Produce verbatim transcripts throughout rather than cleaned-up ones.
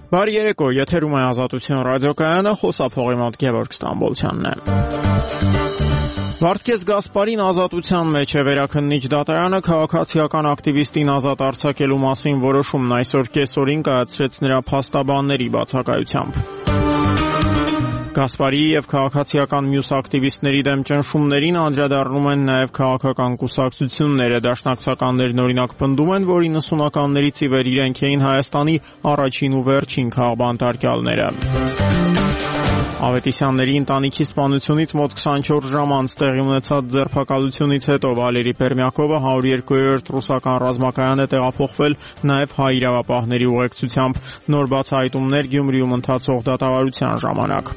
Բարի երեկո, եթերում է Ազատություն ռադիոկայանը, խոսափողի մոտ Գևորգ Ստամբոլցյանն է։ Վարդգես Գասպարին ազատության մեջ է, Վերաքննիչ դատարանը քաղաքացիական ակտիվիստին ազատ արձակելու մասին որոշումն այսօր կեսօրին կայացրեց նրա փաստաբանների բացակայությամբ։ Գասպարի եւ քաղաքացիական մյուս ակտիվիստների դեմ ճնշումներին անդրադառնում են նաեւ քաղաքական կուսակցությունները, դաշնակցականներն օրինակ պնդում են, որ իննսունականներից ի վեր իրենք էին Հայաստանի առաջին ու վերջին քաղբանտարկյալները։ Ավետիսյանների ընտանիքի սպանությունից մոտ քսանչորս ժամ անց տեղի ունեցած ձերբակալությունից հետո Վալերի Պերմյակովը հարյուր երկու-րդ ռուսական ռազմակայան է տեղափոխվել նաև հայ իրավապահների ուղեկցությամբ։ Նոր բացահայտումներ Գյումրիում ընթացող դատավարության ժամանակ։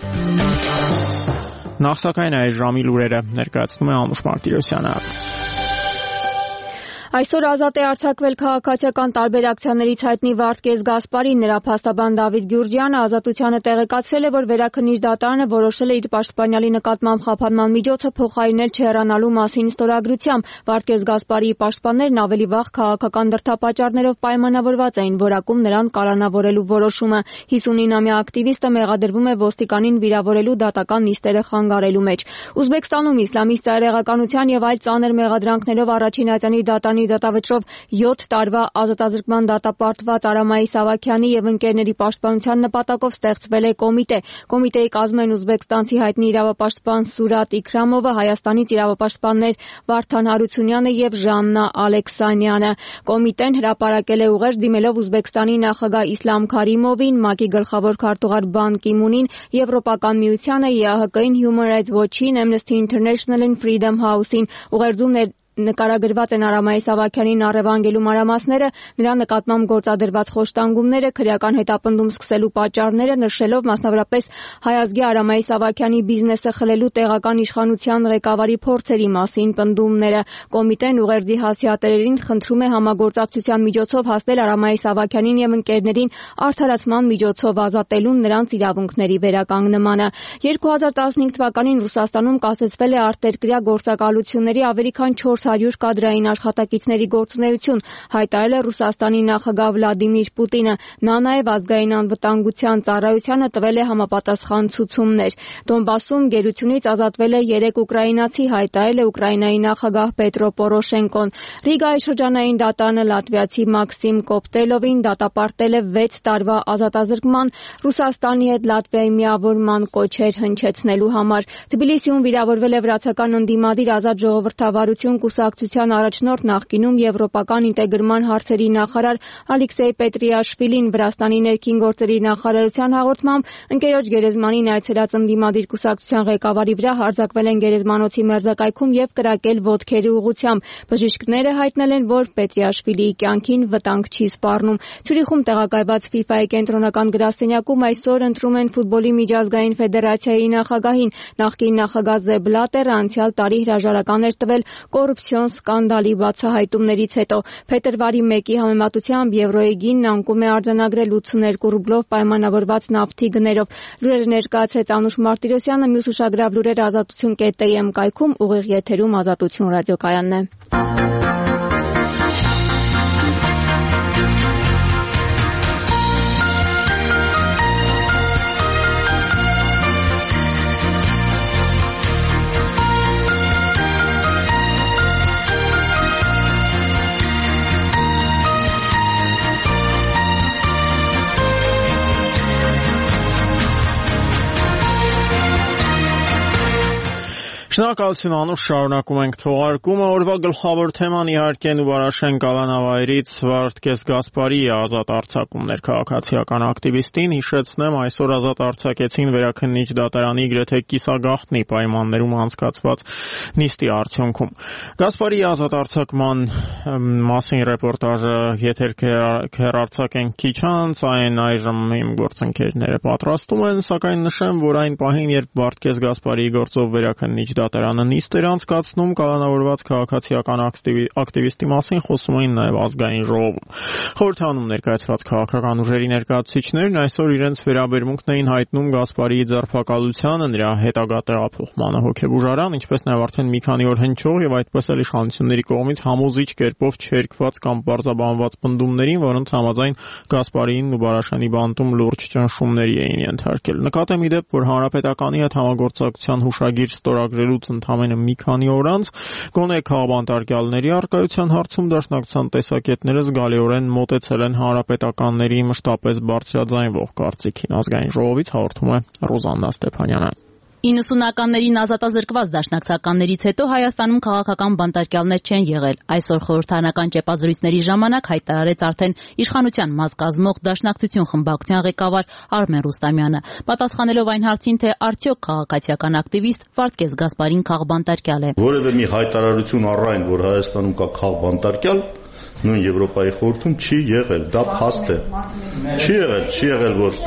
Նախ սակայն այս ժամի լուրերը ներկայացնում է Անուշ Մարտիրոսյանը։ Այսօր ազատ է արձակվել քաղաքացիական տարբեր ակցիաներից հայտնի Վարդգես Գասպարին, նրա փաստաբան Դավիթ Գյուրջյանը ազատությանը տեղեկացրել է, որ Վերաքննիչ դատարանը որոշել է իր պաշտպանյալի նկատմամբ խափանման միջոցը փոխարինել չհեռանալու մասին ստորագրությամբ։ Վարդգես Գասպարիի պաշտպաններն ավելի վաղ քաղաքական դրդապատճառներով պայմանավորված էին որակում նրան կալանավորելու որոշումը։ հիսունինամյա ակտիվիստը մեղադրվում է ոստիկանին վիրավորելու դատական նիստերը խանգարելու մեջ։ Ուզբեկստանում իսլամիստ ծայրեղականության եւ այլ ծանր մեղադրանքներով առաջին ատյանի դատարանի դատավճռով յոթ տարվա ազատազրկման դատապարտված Արամայի Սավաքյանի եւ ընկերների պաշտպանության նպատակով ստեղծվել է կոմիտե։ Կոմիտեի կազմում են ուզբեկստանցի հայտնի իրավապաշտպան Սուրատ Իքրամովը, Հայաստանից իրավապաշտպաններ Վարդան Հարությունյանը եւ Ժաննա Ալեքսանյանը։ Կոմիտեն հրապարակել է ուղերձ դիմելով Ուզբեկստանի նախագահ Իսլամ Քարիմովին, ՄԱԿ-ի գլխավոր քարտուղար Բան Կի-մունին, Եվրոպական միությանը, ԵԱՀԿ-ին, Human Rights Watch-ին, Amnesty International-ին, Freedom House-ին։ Ուղերձում նկարագրված են Արամայի Սավաքյանին առևանգելու մանրամասները, նրա նկատմամբ գործադրված խոշտանգումները, քրեական հետապնդում սկսելու պատճառները, նշելով մասնավորապես հայազգի Արամայի Սավաքյանի բիզնեսը խլելու տեղական իշխանության ղեկավարի փորձերի մասին պնդումները։ Կոմիտեն ուղերձի հասցեատերերին խնդրում է համագործակցության միջոցով հասնել Արամայի Սավաքյանին եւ ընկերներին արդարացման միջոցով ազատելուն, նրանց իրավունքների վերականգնմանը։ երկու հազար տասնհինգ թվականին Ռուսաստանում կասեցվել է արտերկրյա գործակալությունների ավելի քան չորս հարյուր կադրային աշխատակիցների գործունեություն, հայտարարել է Ռուսաստանի նախագահ Վլադիմիր Պուտինը։ Նա նաև ազգային անվտանգության ծառայությանը տվել է համապատասխան ցուցումներ։ Դոնբասում գերությունից ազատվել է երեք ուկրաինացի, հայտարարել է Ուկրաինայի նախագահ Պետրո Պորոշենկոն։ Ռիգայի շրջանային դատարանը լատվիացի Մաքսիմ Կոպտելովին դատապարտել է վեց տարվա ազատազրկման, Ռուսաստանի հետ Լատվիայի միավորման կոչեր հնչեցնելու համար։ Թբիլիսիում վիրավորվել է վրացական ընդդիմադիր Ազատ ժողովրդավարություն կուսակցության առաջնորդ, նախկինում եվրոպական ինտեգրման հարցերի նախարար Ալեքսեյ Պետրիաշվիլին Վրաստանի ներքին գործերի նախարարության հաղորդմամբ ընկերոջ գերեզմանին այցելած ընդդիմադիր կուսակցության ղեկավարի վրա հարձակվել են գերեզմանոցի մերձակայքում եւ կրակել ոտքերի ուղղությամբ։ Բժիշկները հայտնել են, որ Պետրիաշվիլիի կյանքին վտանգ չի սպառնում։ Ցյուրիխում տեղակայված ՖԻՖԱ-ի կենտրոնական գրասենյակում այսօր ընտրում են ֆուտբոլի միջազգային ֆեդերացիայի նախագահին։ Նախկին նախագահ Զեբ Բլատերը անցյալ տարի հրաժարական էր տվել կոռուպցիոն սկանդալի բացահայտումներից հետո։ Փետրվարի մեկի համեմատությամբ եվրոյի գինն անկում է արձանագրել ութսուներկու ռուբլով պայմանավորված նավթի գներով։ Լուրերը ներկայացրեց Անուշ Մարտիրոսյանը, մյուս ուշագրավ լուրերը ազատություն կետ էի էմ կայքում, ուղիղ եթերում Ազատություն ռադիոկայանն է։ Շնորհակալություն Անուշ, շարունակում ենք թողարկումը։ Օրվա գլխավոր թեման իհարկե Նուբարաշեն կալանավայրից Վարդգես Գասպարի ազատ արձակումներ քաղաքացիական ակտիվիստին։ Հիշեցնեմ, այսօր ազատ արձակեցին Վերաքննիչ դատարանի գրեթե կիսագաղտնի պայմաններում անցկացված նիստի արդյունքում։ Գասպարի ազատ արձակման մասին ռեպորտաժը եթեր կհեռարձակենք քիչ անց, այն այժմ իմ գործընկերները պատրաստում են, սակայն նշեմ, որ այն պահին, երբ Վարդգես Գասպարի գործով Վերաքննիչ դատարանը նիստ էր անցկացնում, կալանավորված քաղաքացիական ակտիվիստի մասին խոսում էին նաև ազգային ժողովում։ Խորհրդանում ներկայացված քաղաքական ուժերի ներկայացուցիչներն այսօր իրենց վերաբերմունքն էին հայտնում Գասպարիի ձերբակալությանը, նրա հետագա տեղափոխմանը հոգեբուժարան, ինչպես նաև արդեն մի քանի օր հնչող եւ այդպես էլ իշխանությունների կողմից համոզիչ կերպով չերկված կամ պարզաբանված պնդումներին, որոնց համաձայն Գասպարիին ու Բարաշյանի բանտում լուրջ ճնշումների էին ենթարկել։ Նկատեմ ի դեպ, որ Հանրապետականի հետ համագործակցության հուշագիր ստորագրելուց ընդամենը մի քանի օր անց գոնե քաղբանտարկյալների առկայության հարցում դաշնակցության տեսակետները զգալիորեն մոտեցել են հանրապետականների մշտապես բարձրաձայնվող կարծիքին։ Ազգային ժողովից հաղորդում է Ռոզաննա Ստեփանյանը։ իննսունականներին ազատազրկված դաշնակցականներից հետո Հայաստանում քաղաքական բանտարկյալներ չեն եղել։ Այսօր խորհրդարանական ճեպազրույցների ժամանակ հայտարարեց արդեն իշխանության մաս կազմող Դաշնակցություն խմբակցության ղեկավար Արմեն Ռուստամյանը, պատասխանելով այն հարցին, թե արդյոք քաղաքացիական ակտիվիստ Վարդգես Գասպարին քաղբանտարկյալ է։ Որևէ մի հայտարարություն առայն, որ Հայաստանում կա քաղբանտարկյալ, նույն Եվրոպայի խորհրդում չի եղել, դա փաստ է։ Չի եղել, չի եղել, որ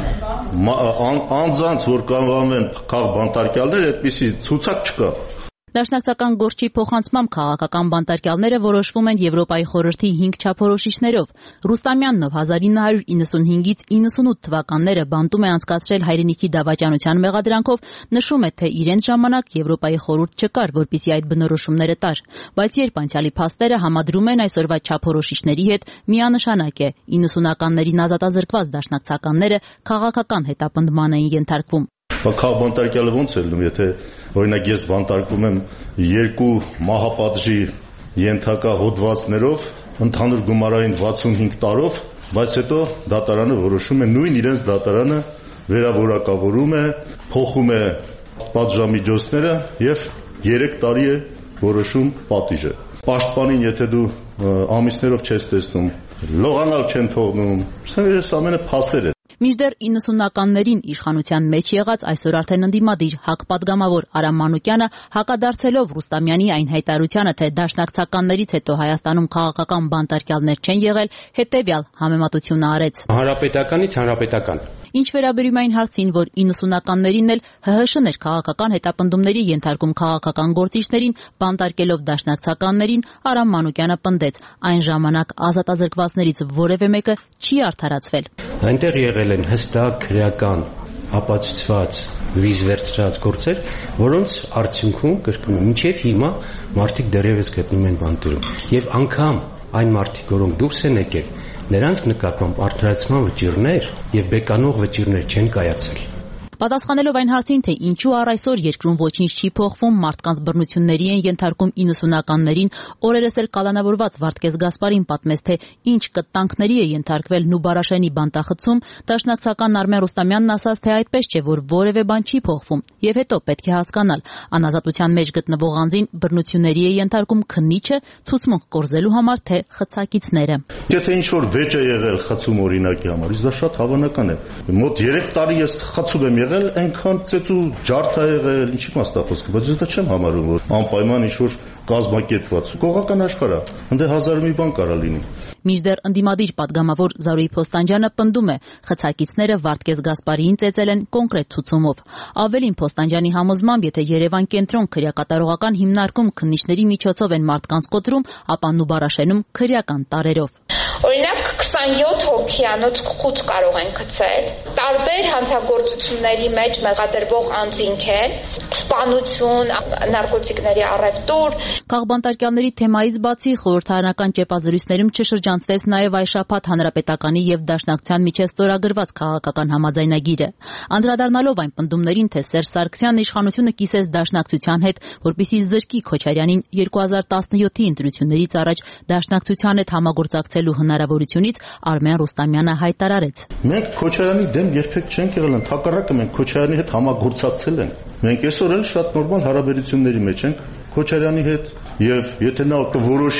անձանց, որ կանվանվեն քաղբանտարկյալներ, այդպիսի ցուցակ չկա։ Դաշնակցական գործի փոխանցմամբ քաղաքական բանտարկյալները որոշվում են Եվրոպայի խորհրդի հինգ չափորոշիչներով։ Ռուստամյանն ով հազար ինը հարյուր իննսունհինգից իննսունութ թվականները բանտում է անցկացրել հայրենիքի դավաճանության մեղադրանքով, նշում է, թե իրենց ժամանակ Եվրոպայի խորհուրդ չկար, որպեսզի այդ բնորոշումները տար։ Բայց երբ անցյալի փաստերը համադրում են այսօրվա չափորոշիչների հետ, միանշանակ է, իննսունականներին ազատազրկված դաշնակցականները քաղաքական հետապնդման էին ենթարկվում։ Քաղբանտարկյալը ոնց է լինում, եթե օրինակ ես բանտարկվում եմ երկու մահապատժի ենթակա հոդվածներով, ընդհանուր գումարային վաթսունհինգ տարով, բայց հետո դատարանը որոշում է, նույն իրենց դատարանը վերավորակավորում է, փոխում է պատժամիջոցները եւ երեք տարի է որոշում պատիժը։ Պաշտպանին, եթե դու ամիսներով չես տեսնում, լողանալ չեն թողնում, սա ամենը փաստեր է։ Մինչդեռ իննսունականներին իշխանության մեջ եղած այսօր արդեն ընդդիմադիր ՀԱԿ պատգամավոր Արամ Մանուկյանը հակադարձելով Ռուստամյանի այն հայտարարությանը, թե դաշնակցականներից հետո Հայաստանում քաղաքական բանտարկյալներ չեն եղել, հետևյալ համեմատությունը արեց։ Հանրապետականից հանրապետական։ Ինչ վերաբերում այն հարցին, որ իննսունականներին էլ ՀՀՇ-ն էր քաղաքական հետապնդումների ենթարկում քաղաքական գործիչներին, բանտարկելով դաշնակցականներին, Արամ Մանուկյանը պնդեց, այն ժամանակ ազատազրկվածներից որևէ մեկը չի արդարացվել։ Այնտեղ եղել են հստակ քրեական ապացուցված վիզ վերցրած գործեր, որոնց արդյունքում կրկնում եմ, մինչև հիմա մարդիկ դեռևս գտնում են բանտերում։ Եվ անգամ այն մարդիկ, որոնք դուրս են եկել, նրանց նկատմամբ արդարացման վճիռներ եւ բեկանող վճիռներ չեն կայացել։ Պատասխանելով այն հարցին, թե ինչու առ այսօր երկրում ոչինչ չի փոխվում, մարդկանց բռնությունների են ենթարկում իննսունականներին, օրերս էլ կալանավորված Վարդգես Գասպարին պատմեց, թե ինչ կտանքների է ենթարկվել Նուբարաշյանի բանտախցում, դաշնակցական Արմեն Ռուստամյանն ասաց, թե այդպես չէ, որ որևէ բան չի փոխվում, եւ հետո պետք է հասկանալ, անազատության մեջ գտնվող անձին բռնությունների է ենթարկում քննիչը, ցուցմունք կորզելու համար, թե խցակիցները։ Եթե ինչ-որ վեճ է եղել խցում օրինակի համար, դա շատ հավանական է։ Մոտ երեք տարի ես խցում եմ եղել, այնքան ծեծու ջարդ է եղել, ինչի մասնա խոսքը, բայց դա չեմ համարում, որ անպայման ինչ-որ կազմակերպված կողական աշխարհ է, ընդ հազար մի բան կարա լինի։ Մինչդեռ ընդդիմադիր պատգամավոր Զարուհի Փոստանջյանը պնդում է, խցակիցները Վարդգես Գասպարիին ծեծել են կոնկրետ ցուցումով։ Ավելին Փոստանջյանի համոզմամբ, եթե Երևան կենտրոն քրեակատարողական հիմնարկում քննիչների միջոցով են մարդկանց կոտրում, ապա Նուբարաշենում քրեական տարերով։ Օրինակ քսանյոթ հոգիանոց խուց կարող են գցել, տարբեր հանցագործությունների մեջ մեղադրվող անձինք են, սպանություն, նարկոտիկների առևտուր։ Քաղբանտարկյալների թեմայից բացի խորհրդարանական ճեպազրույցներում չշրջանցվեց նաև այս շաբաթ Հանրապետականի եւ Դաշնակցության միջև ստորագրված քաղաքական համաձայնագիրը։ Անդրադառնալով այն պնդումներին, թե Սերժ Սարգսյանն իշխանությունը կիսեց Դաշնակցության հետ, որպեսզի զրկի Քոչարյանին երկու հազար տասնյոթի ընտրություններից առաջ Դաշնակցության հետ համագործակցելու հնարավորությունից, Արմեն Ռուստամյանը հայտարարեց. Մենք Քոչարյանի դեմ երբեք չենք եղել, ընդհակառակը մենք Քոչարյանի հետ համագործակցել ենք։ Մենք այսօր էլ շատ նորմալ հարաբերությունների մեջ ենք Քոչարյանի հետ, եւ եթե նա կորոշի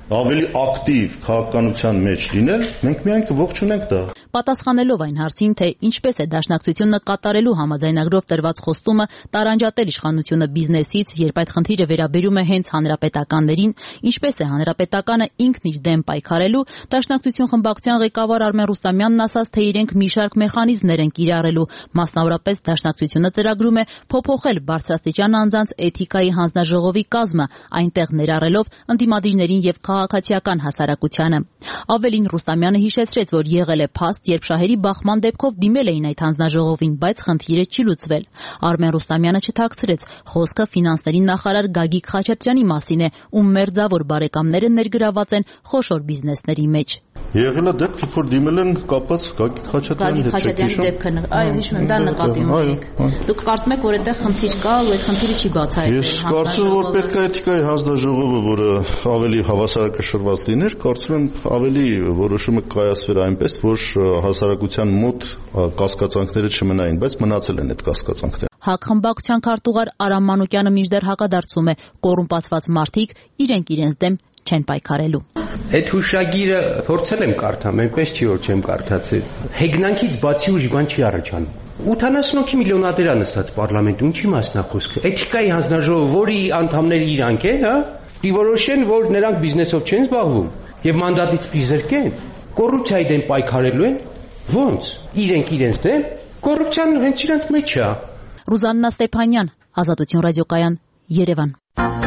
ավելի ակտիվ քաղաքականության մեջ լինել, մենք միայն կողջունենք դա։ Պատասխանելով այն հարցին, թե ինչպես է դաշնակցությունը կատարելու համաձայնագրով տրված խոստումը տարանջատել իշխանությունը բիզնեսից, երբ այդ խնդիրը վերաբերում է հենց հանրապետականներին, ինչպես է հանրապետականը ինքն իր դեմ պայքարելու, դաշնակցություն խմբակցության ղեկավար Արմեն Ռուստամյանն ասաց, թե իրենք մի շարք մեխանիզմներ են կիրառելու, մասնավորապես դաշնակցությունը ծրագրում է փոփոխել բարձրաստիճան անձանց էթիկայի հանձնաժողովի կազմը, այնտեղ ներառելով ընդդիմադիրներին եւ քաղաքացիական հասարակությանը։ Ավելին Ռուստամյանը հիշեցրեց, որ եղել է փաստ, երբ շահերի բախման դեպքով դիմել էին այդ հանձնաժողովին, բայց խնդիրը չի լուծվել։ Արմեն Ռուստամյանը չթաքցրեց, խոսքը ֆինանսների նախարար Գագիկ Խաչատրյանի մասին է, ում մերձավոր բարեկամները ներգրաված են խոշոր բիզնեսների մեջ։ Եղել է դեպք, երբ որ դիմել են կապված Գագիկ Խաչատրյանի հետ։ Գագիկ Խաչատրյանի դեպքը, այո, հիշում եմ, դա նկատի ունեք։ Դուք կարծում եք, որ այդտեղ խնդիր կա, ու այդ խնդիրը չի բացահայտվել։ Ես կարծում եմ, որ պետք է էթիկայի հանձնաժողովը, որը ավելի հավասարակշռված լիներ, կարծում եմ ավելի որոշումը կայացվեր այնպես, որ հասարակության մոտ կասկածանքները չմնային, բայց մնացել են այդ կասկածանքները։ ՀԱԿ խմբակցության քարտուղար Արամ Մանուկյանը մինչդեռ հակադարձում է, կոռումպացված մարդիկ իրենք իրենց դեմ չեն պայքարելու։ Այդ հուշագիրը փորձել եմ կարդամ, այնպես չի որ չեմ կարդացել։ Հեգնանքից բացի ուրիշ բան չի առաջանում։ ութանասունհինգ միլիոնադեր է նստած պարլամենտում, ինչի մասն է խոսքը։ Էթիկայի հանձնաժողովը, որի անդամները իրանք են, հա, դիվորոշեն, որ նրանք բիզնեսով չեն զբաղվում եւ մանդատից կիզրկեն, կոռուպցիայի դեմ պայքարելու են։ Ոնց։ Իրենք իրենց դեմ կոռուպցիան հենց իրենց մեջ է։ Ռուզաննա Ստեփանյան, Ազատություն ռադիոկայան, Երևան։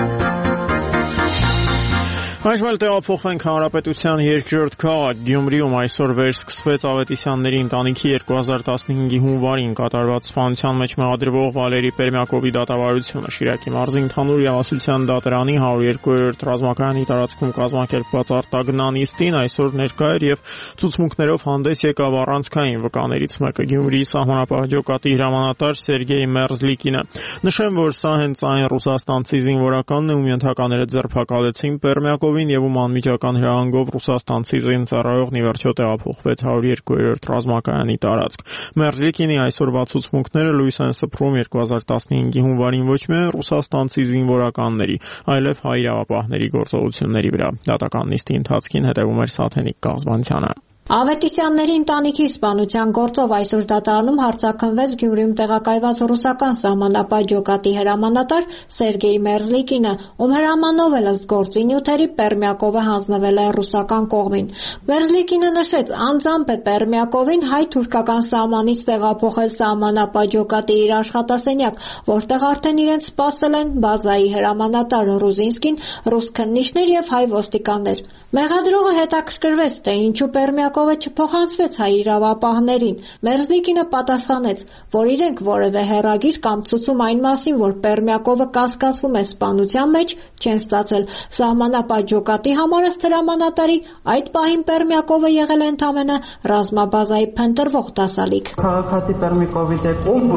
Այժմ էլ տեղափոխվենք հանրապետության երկրորդ քաղաք Գյումրիում այսօր վերսկսվեց Ավետիսյանների ընտանիքի երկու հազար տասնհինգի հունվարին կատարված սպանության մեջ մեղադրվող Վալերի Պերմյակովի դատավարությունը Շիրակի մարզի ընդհանուր իրավասության դատարանի հարյուր երկու-րդ ռազմակայանի տարածքում կազմակերպված արտագնանիստին այսօր ներկա էր եւ ցուցմունքներով հանդես եկավ առանցքային վկաներից մեկը Գյումրիի սահմանապահ ջոկատի հրամանատար Սերգեյ Մերզլիկինը։ Նշեմ, որ սա հենց այն ռուսաստանցի զինվորականն է, ում ենթակաները ձերբակալեցին Պերմյակովի եւ ում անմիջական հրահանգով Ռուսաստանցի զինծառայողն ի վերջո տեղափոխվեց հարյուր երկու-րդ ռազմակայանի տարածք։ Մերզլիկինի այսօրվա ցուցմունքները լույս են սփռում երկու հազար տասնհինգի հունվարին ոչ միայն ռուսաստանցի զինվորականների, այլև հայ իրավապահների գործողությունների վրա։ Դատական նիստի ընթացքին հետևում էր Սաթենիկ Կազբանցյանը։ Ավետիսյանների ընտանիքի սպանության գործով այսօր դատարանում հարձակվեց Գյումրիում տեղակայված ռուսական սահմանապահ ջոկատի հրամանատար Սերգեյ Մերզլիկինը, ում հրամանով էլ ըստ գործի նյութերի Պերմյակովը հանձնվել է ռուսական կողմին։ Մերզլիկինը նշեց, անձամբ է Պերմյակովին հայ-թուրքական սահմանից տեղափոխել սահմանապահ ջոկատի իր աշխատասենյակ, որտեղ արդեն իրենց սպասել են բազայի հրամանատար Ռուզինսկին, ռուս քննիչներ եւ հայ ոստիկաններ։ Մեղադրողը հետաքրքրվեց, թե ինչու Պերմյակովը չփոխանցվեց հայ իրավապահներին։ Մերզլիկինը պատասխանեց, որ իրենք որևէ հեռագիր կամ ցուցում այն մասին, որ Պերմյակովը կասկածվում է սպանության մեջ, չեն ստացել։ Սահմանապահ ջոկատի համար ըստ հրամանատարի այդ պահին Պերմյակովը եղել է ընդամենը ռազմաբազայի փնտրվող դասալիկ։ Քաղաքացի Պերմյակովի դեպքում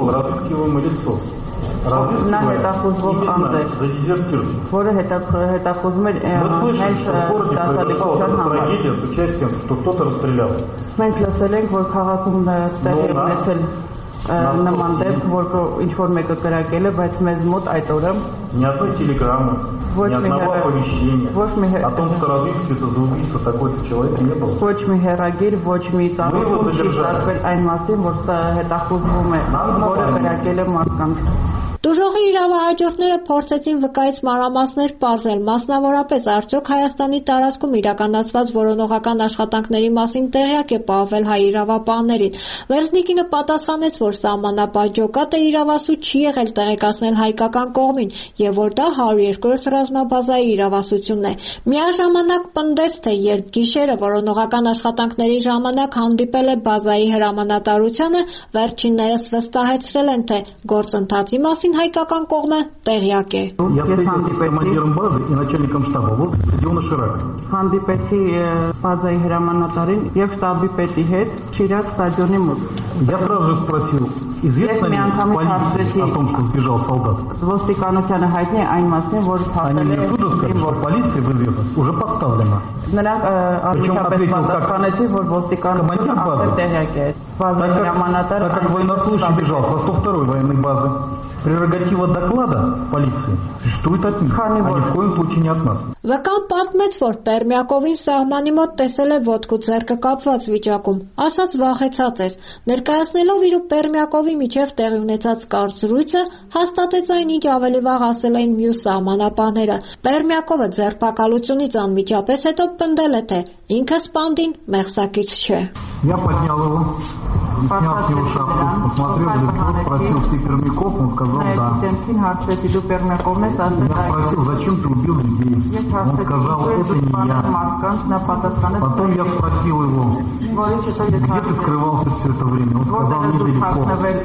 նա հետախուզվող անձ է, որը հետախուզում էր հենց դասալիկության համար։ Մենք լսել ենք, որ քաղաքում տեղի է ունեցել նման դեպք, որ ինչ-որ մեկը կրակել է, բայց մեզ մոտ այդ օրը ни одной телеграммы, ни одного оповещения о том, что разыскивается за убийство такой-то человека не было. Ոչ մի հեռագիր, ոչ մի ծառայություն չի ստացվել այն մասին, որ հետախուզվում է, որը կրակել է մարդկանց։ Դժողի իրավահաջորդները փորձեցին վկայից մանրամասներ պարզել, մասնավորապես արդյոք Հայաստանի տարածքում իրականացված որոնողական աշխատանքների մասին տեղյակ է պահվել հայ իրավապահներին։ Մերզլիկինը պատասխանեց, որ սահմանապահ ջոկատը իրավասու չի եղել տեղեկացնել հայկական կողմին եւ որ դա հարյուր երկու-րդ ռազմաբազայի իրավասությունն է։ Միաժամանակ պնդեց, թե երբ գիշերը որոնողական աշխատանքների ժամանակ հանդիպել է բազայի հրամանատարությանը, վերջիններս վստահեցրել են, թե գործընթացի մասին հայկական կողմը տեղյակ է։ Հանդիպեցի բազայի հրամանատարին եւ շտաբի պետի հետ Շիրակ ստադիոնի մոտ։ известно ли полиции о том, что сбежал солдат? Ոստիկանությանը հայտնի այն մասին, որ Они мне тут же сказали, что полиция в известность уже поставлена. Նրանք արդյունքապես պատասխանեցին, որ ոստիկանությունը արդեն տեղյակ է։ Так как военнослужащий бежал со сто второй военной базы, прерогатива доклада полиции существует от них, а ни в коем случае не от нас. Վկան պատմեց, որ Պերմյակովին սահմանի մոտ տեսել է ոտք ու ձեռքը կապված վիճակում, ասաց վախեցած էր։ Ներկայացնելով իր ու Պերմյակովի միջև տեղի ունեցած կարճ զրույցը, հաստատեց այն, ինչ ավելի վաղ ասել էին մյուս սահմանապահները։ Պերմյակովը ձերբակալությունից անմիջապես հետո պնդել է, թե ինքը սպանդին մեղսակից չէ։ Я поднял его, снял с него шапку, посмотрел в лицо, спросил, ты Пермяков, он сказал да. Я спросил, зачем ты убил людей? Он сказал, это не я. Потом я спросил его, где ты скрывался все это время? Он сказал, недалеко.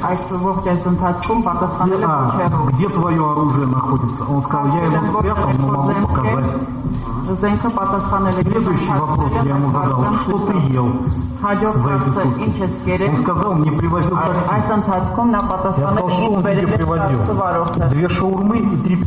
А, где твое оружие находится? Он сказал, я его спрятал, но могу показать. Следующий вопрос я ему задал, что ты ел за эти сутки? Он сказал, мне привозил такси. Я сказал, что он тебе привозил? Две шаурмы и три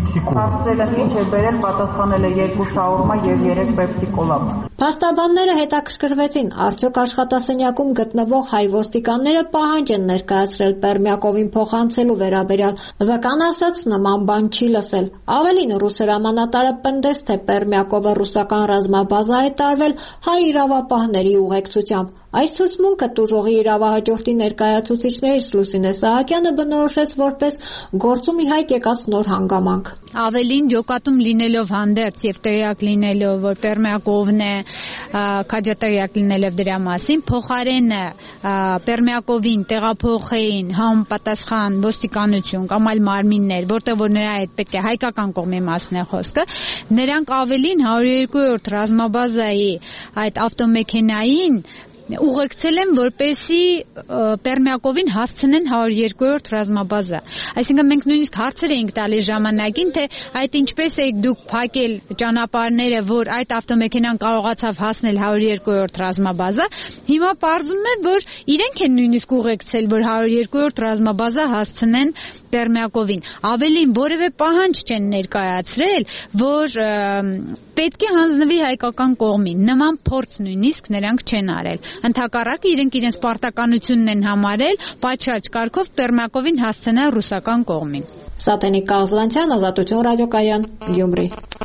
пепсикола. Փաստաբանները հետաքրքրվեցին, արդյոք աշխատասենյակում գտնվող հայ ոստիկանները պահանջ են ներկայացրել Պերմյակովին փոխանցելու վերաբերյալ։ Վկան ասաց, նման բան չի լսել։ Ավելին, ռուս հրամանատարը պնդեց, թե Պերմյակովը ռուսական ռազմաբազա է տարվել հայ իրավապահների ուղեկցությամբ։ Այս ցուցմունքը տուժողի իրավահաջորդի ներկայացուցիչներից Լուսինե Սահակյանը բնորոշեց որպես գործում ի հայտ եկած նոր հանգամանք։ Ավելին ջոկատում լինելով հանդերձ եւ տեղյակ լինելով, որ Պերմյակովն է, քաջատեղյակ լինելով դրա մասին, փոխարենը Պերմյակովին տեղափոխեին համապատասխան ոստիկանություն կամ այլ մարմիններ, որտեղ որ նրա հետ պետք է հայկական կողմի մասն է խոսքը, նրանք ավելին հարյուր երկու-րդ ռազմաբազայի այդ ավտոմեքենային ուղեկցել են, որպեսի Պերմյակովին հասցնեն հարյուր երկու-րդ ռազմաբազա։ Այսինքն մենք նույնիսկ հարցեր էինք տալիս ժամանակին, թե այդ ինչպես եք դուք փակել ճանապարհները, որ այդ ավտոմեքենան կարողացավ հասնել հարյուր երկու-րդ ռազմաբազա։ Հիմա պարզվում է, որ իրենք են նույնիսկ ուղեկցել, որ հարյուր երկու-րդ ռազմաբազա հասցնեն Պերմյակովին։ Ավելին, որևէ պահանջ չեն ներկայացրել, որ պետք է հանձնվի հայկական կողմին։ Նման փորձ նույնիսկ նրանք չեն արել։ Ընդհակառակը իրենք իրենց պարտականությունն են համարել պատշաճ կարգով Պերմյակովին հասցնել ռուսական կողմին։ Սատենիկ Կաղզվանցյան, Ազատություն ռադիոկայան, Գյումրի։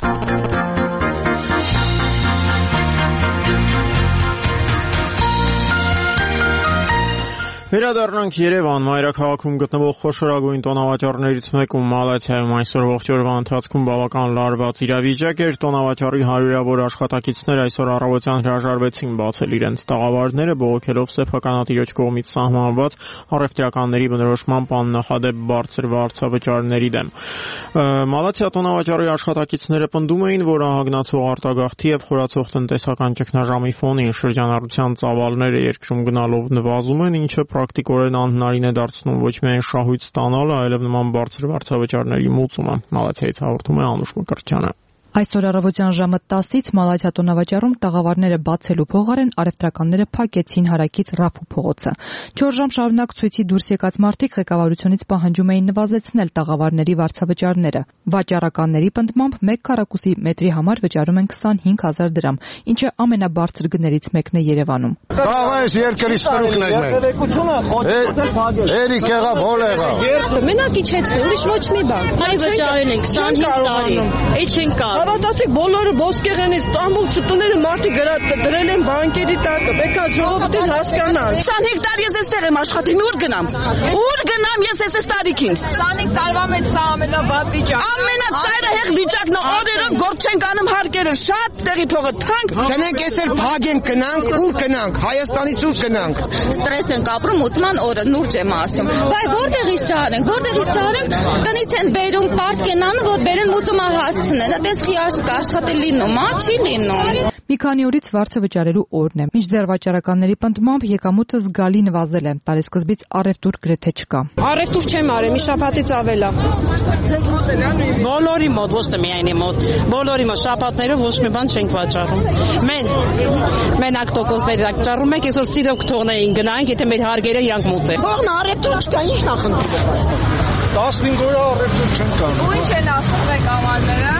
Վերադառնանք Երևան, մայրաքաղաքում գտնվող խոշորագույն տոնավաճառներից մեկում Մալաթիայում այսօր ողջ օրվա ընթացքում բավական լարված իրավիճակ էր։ Տոնավաճառի հարյուրավոր աշխատակիցներ այսօր առավոտյան հրաժարվեցին բացել իրենց տաղավարները, բողոքելով սեփականատիրոջ կողմից սահմանված առևտրականների բնորոշմամբ աննախադեպ բարձր վարձավճարների դեմ։ Մալաթիա տոնավաճառի աշխատակիցները պնդում էին, որ ահագնացող արտագաղթի եւ խորացող տնտեսական ճգնաժամի ֆոնին շրջանառության ծավալները երկրում գնալով նվազում են, ինչը պրակտիկորեն անհնարին է դարձնում ոչ միայն շահույթ ստանալը, այլև նման բարձր վարձավճարների մուծումը։ Մալաթիայից հաղորդում է Անուշ Մկրտչյանը։ Այսօր առավոտյան ժամը տասից Մալաթիա տոնավաճառում տաղավարները բացելու փոխարեն առևտրականները փակեցին հարակից Ռաֆու փողոցը։ չորս ժամ շարունակ ցույցի դուրս եկած մարդիկ ղեկավարությունից պահանջում էին նվազեցնել տաղավարների վարձավճարները։ Վաճառականների պնդմամբ մեկ քառակուսի մետրի համար վճարում են քսանհինգ հազար դրամ, ինչը ամենաբարձր գներից մեկն է Երևանում։ Այս երկրի ստրուկն եք։ Էրիկ եղավ, հոլ եղավ։ Մենակ իջեցին, ուրիշ ոչ մի բան։ Հայ վճարեն են քսանհինգ տարի։ Էջ են կա։ Հավատացիք, բոլորը ոսկեղենից ամբողջ տները մարդիկ դրել են բանկերի տակը, պետք է ժողովրդին հասկանալ։ քսանհինգ տարի ես էստեղ եմ աշխատում, ուր գնամ։ Ուր գնամ ես ես տարիքին։ քսանհինգ տարվա մեջ սա ամենավատ վիճակն է։ Ամենածայրահեղ վիճակն է, օրերով գործ չենք անում հարկերը, շատ տեղի փողը թանկ։ Գնանք էսել փագենք, գնանք, ուր գնանք, Հայաստանից ուր գնանք։ Ստրես ենք ապրում, ուսման օրը նուրջ եմ ասում։ Բայ որտեղից ճարենք, որտեղից ճարենք, տնից են բերում, պարտք են անում, որ բերեն մուծումը հասցնեն։ Այդպես երաշխ աշխատել լինում, ա չի լինում։ Մի քանի օրից վարձը վճարելու օրն է։ Մինչդեռ վաճառականների պնդմամբ եկամուտը զգալի նվազել է։ Տարեսկզբից առևտուր գրեթե չկա։ Առևտուր չեմ արել, մի շաբաթից ավել է։ Ձեզ մոտ էլ է։ Բոլորի մոտ, ոչ թե միայնի մոտ։ Բոլորի մոտ շաբաթներով ոչ մի բան չենք վաճառում։ Մեն մենակ տոկոսներ վաճառում ենք, այսօր սիրոք թողնեին գնանք, եթե մեր հարգերը իրանք մուծեն։ Թողն առևտուր չկա, ի՞նչ նախընտրում։ տասնհինգ օր առևտուր չեն կանում։ Ու ի՞նչ են ասում ղեկավարները։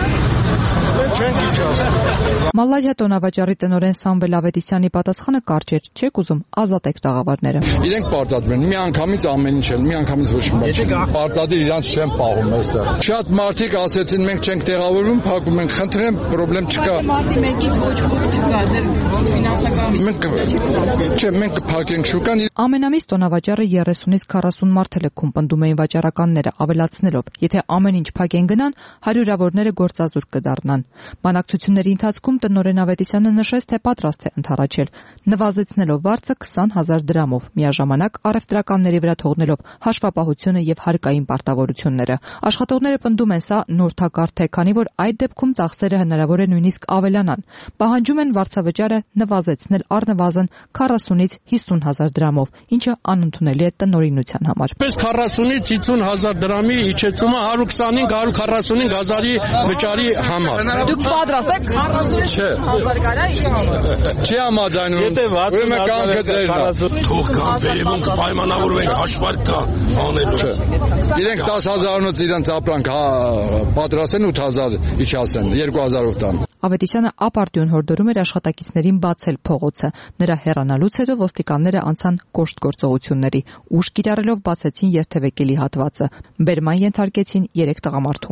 Մալայա տոնավաճառի տնօրեն Սամվել Ավետիսյանի պատասխանը կարճ էր. չեք ուզում ազատեք տաղավարները։ Իրենք պարտադիր են, մի անգամից ամեն ինչ են, մի անգամից ոչ մի բան չեն։ Պարտադիր իրանց չեն պահում այստեղ։ Շատ մարդիկ ասեցին մենք չենք տեղավորվում, փակում ենք, խնդրեմ, խնդրեմ չկա։ Մարտի մեկից ոչ ոք չկա, ձեր ֆինանսական։ Մենք չէ, մենք կփակենք շուկան։ Ամենամիս տոնավաճառը երեսունից քառասուն մարդ է լքում, պնդում էին վաճառականները, ավելացնելով. եթե ամեն ինչ փակեն գնան, հարյուրավորները գործազուրկ կդառնան։ Բանակցությունների ընթացքում տնօրեն Ավետիսյանը նշեց, թե պատրաստ է ընդառաջել, նվազեցնելով վարձը քսան հազար դրամով, միաժամանակ առևտրականների վրա թողնելով հաշվապահությունը եւ հարկային պարտավորությունները։ Աշխատողները պնդում են, սա նորթակարդ է, քանի որ այդ դեպքում ծախսերը հնարավոր է նույնիսկ ավելանան։ Պահանջում են վարձավճարը նվազեցնել առնվազն քառասունից հիսուն հազար դրամով, ինչը անընդունելի է տնօրինության համար։ Պես քառասունից հիսուն հազար դրամի իջեցումը հարյուր քսանհինգ հարյուր քառասունհինգ հազարի վճարի համար։ Դուք պատրաստ եք քառասուն հազար կարա իջնել։ Չի համաձայնում։ Եթե ուրեմն կամքը ձերն է։ Թող կան վերևում կպայմանավորվենք հաշվարկ կա անելու։ Իրենք տասը հազարոնոց իրենց ապրանք պատրաստեն ութ հազար իջացեն, երկու հազարով տան։ Ավետիսյանը ապարդյուն հորդորում էր աշխատակիցներին բացել փողոցը։ Նրա հեռանալուց հետո ոստիկանները անցան կոշտ գործողությունների, ուժ կիրառելով բացեցին երթևեկելի հատվածը։ Բերման ենթարկեցին երեք տղամարդու։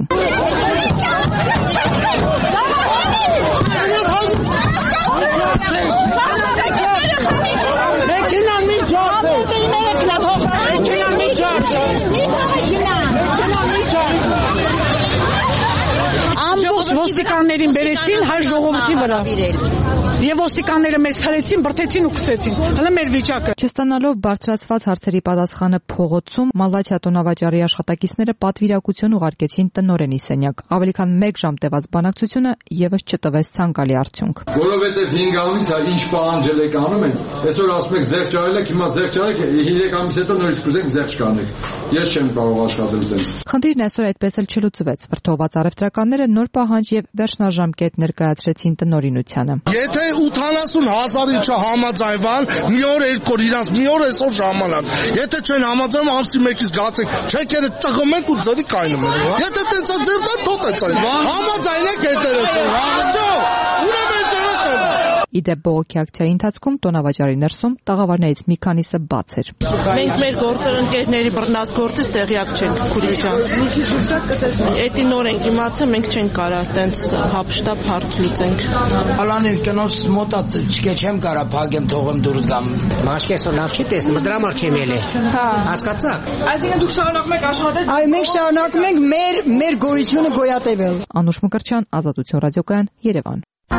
Մեքենան մի ջարդե։ Մեքենան մի ջարդե։ Ամբողջ ոստիկաններին բերեցին հայ ժողովրդի վրա։ Եվ ոստիկանները մեզ հրեցին, բրդեցին ու քսեցին։ Հələ մեր վիճակը։ Չստանալով բարձրացված հարցերի պատասխանը փողոցում Մալաթիա տոնավաճառի աշխատակիցները պատվիրակություն ուղարկեցին տնօրենի սենյակ։ Ավելի քան մեկ ժամ տևած բանակցությունը եւս չտվեց ցանկալի արդյունք։ Որովհետեւ հինգ ամիս է ինչ պահանջել եք անում են։ Այսօր ասում եք զեղչ արել եք, հիմա զեղչ արեք, երեք ամիս հետո նորից կուզենք զեղչ կանեք։ Ես չեմ կարող աշխատել այդպես։ Խնդիրն այսօր այդպես էլ չլուծվեց։ Վրդովված առևտրականները նոր պահանջ եւ վերջնաժամկետ ներկայացրեցին տնօրինությանը։ Եթե ութանասուն հազարի չհամաձայնվան, մի օր երկու օր իրանց մի օր այսօր ժամանակ։ Եթե չեն համաձայնում, ամսի մեկից գացեք, չեկերը ծղում ենք ու ձրի կայնում ենք։ Եթե տենց է ձեր դա թոտ է ծայ։ Համաձայնեք հետերս։ Հա, ուրեմն ձերդ Իդեպ բողոքի ակցիայի ընթացքում տոնավաճառի ներսում տաղավարներից մի քանիսը բաց էր։ Մենք մեր գործընկերների բռնած գործից տեղյակ չենք, քուրի ջան։ Էդի նոր ենք իմացել, մենք չենք կարող տենց հապշտապ հարց լուծենք։ Ալանել կնոց մոտա չկե չեմ կարա փակեմ թողեմ դուրս գամ։ Մաշկեսը լավ չի տեսնում, դրա համար չեմ ելե։ Հա, հասկացաք։ Այսինքն դուք շարունակում եք աշխատել։ Այ մենք շարունակում ենք մեր մեր գոյությունը գոյատևել։ Անուշ Մկրտչյան, Ազատություն ռադիոկայան, Երևան։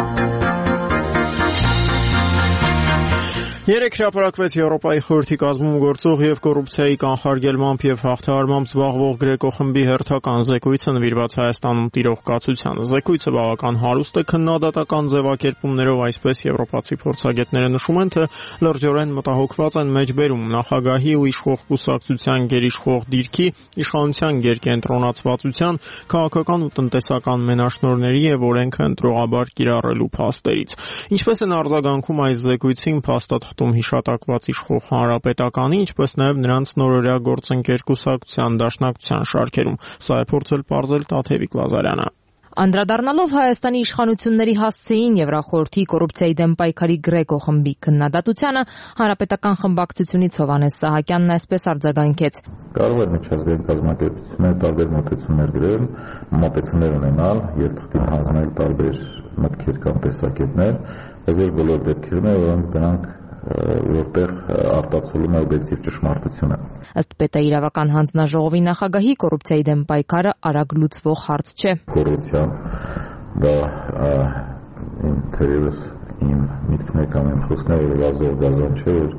Երեք հրապարակվեց Եվրոպայի խորհրդի կազմում գործող եւ կոռուպցիայի կանխարգելմամբ եւ հաղթահարմամբ զբաղվող Գրեկո խմբի հերթական զեկույցը նվիրված Հայաստանում տիրող կացությանը։ Զեկույցը բավական հարուստ է քննադատական ձևակերպումներով, այսպես եվրոպացի փորձագետները նշում են, թե լրջորեն մտահոգված են մեջբերում նախագահի ու իշխող կուսակցության գերիշխող դիրքի, իշխանության գերկենտրոնացվածության, քաղաքական ու տնտեսական մենաշնորհների եւ օրենքը ընտրողաբար կիրառելու փաստերից։ Ինչպես են արձագանքում այս զեկույցին փաստաթղթ հիշատակված իշխող հանրապետականի, ինչպես նաև նրանց նորօրյա գործընկեր կուսակցության դաշնակցության շարքերում։ Սա է փորձել պարզել Տաթևիկ Լազարյանը։ Անդրադառնալով Հայաստանի իշխանությունների հասցեին Եվրախորհրդի կոռուպցիայի դեմ պայքարի Գրեկո խմբի քննադատությանը, հանրապետական խմբակցությունից Հովհաննես Սահակյանն այսպես արձագանքեց. Կարող է միջազգային կազմակերպությունները տարբեր մոտեցումներ գրել, մոտեցումներ ունենալ եւ թղթին հանձնել տարբեր մտքեր կամ տեսակետներ, բայց ոչ բոլոր դեպքերում է, որոնք դրանք որտեղ արտացոլում է օբյեկտիվ ճշմարտությունը։ Ըստ պետաիրավական հանձնաժողովի նախագահի կոռուպցիայի դեմ պայքարը արագ լուծվող հարց չէ։ Կոռուպցիան դա թերևս իմ միտքներ կամ իմ խոսքները վազող գազան չէ, որ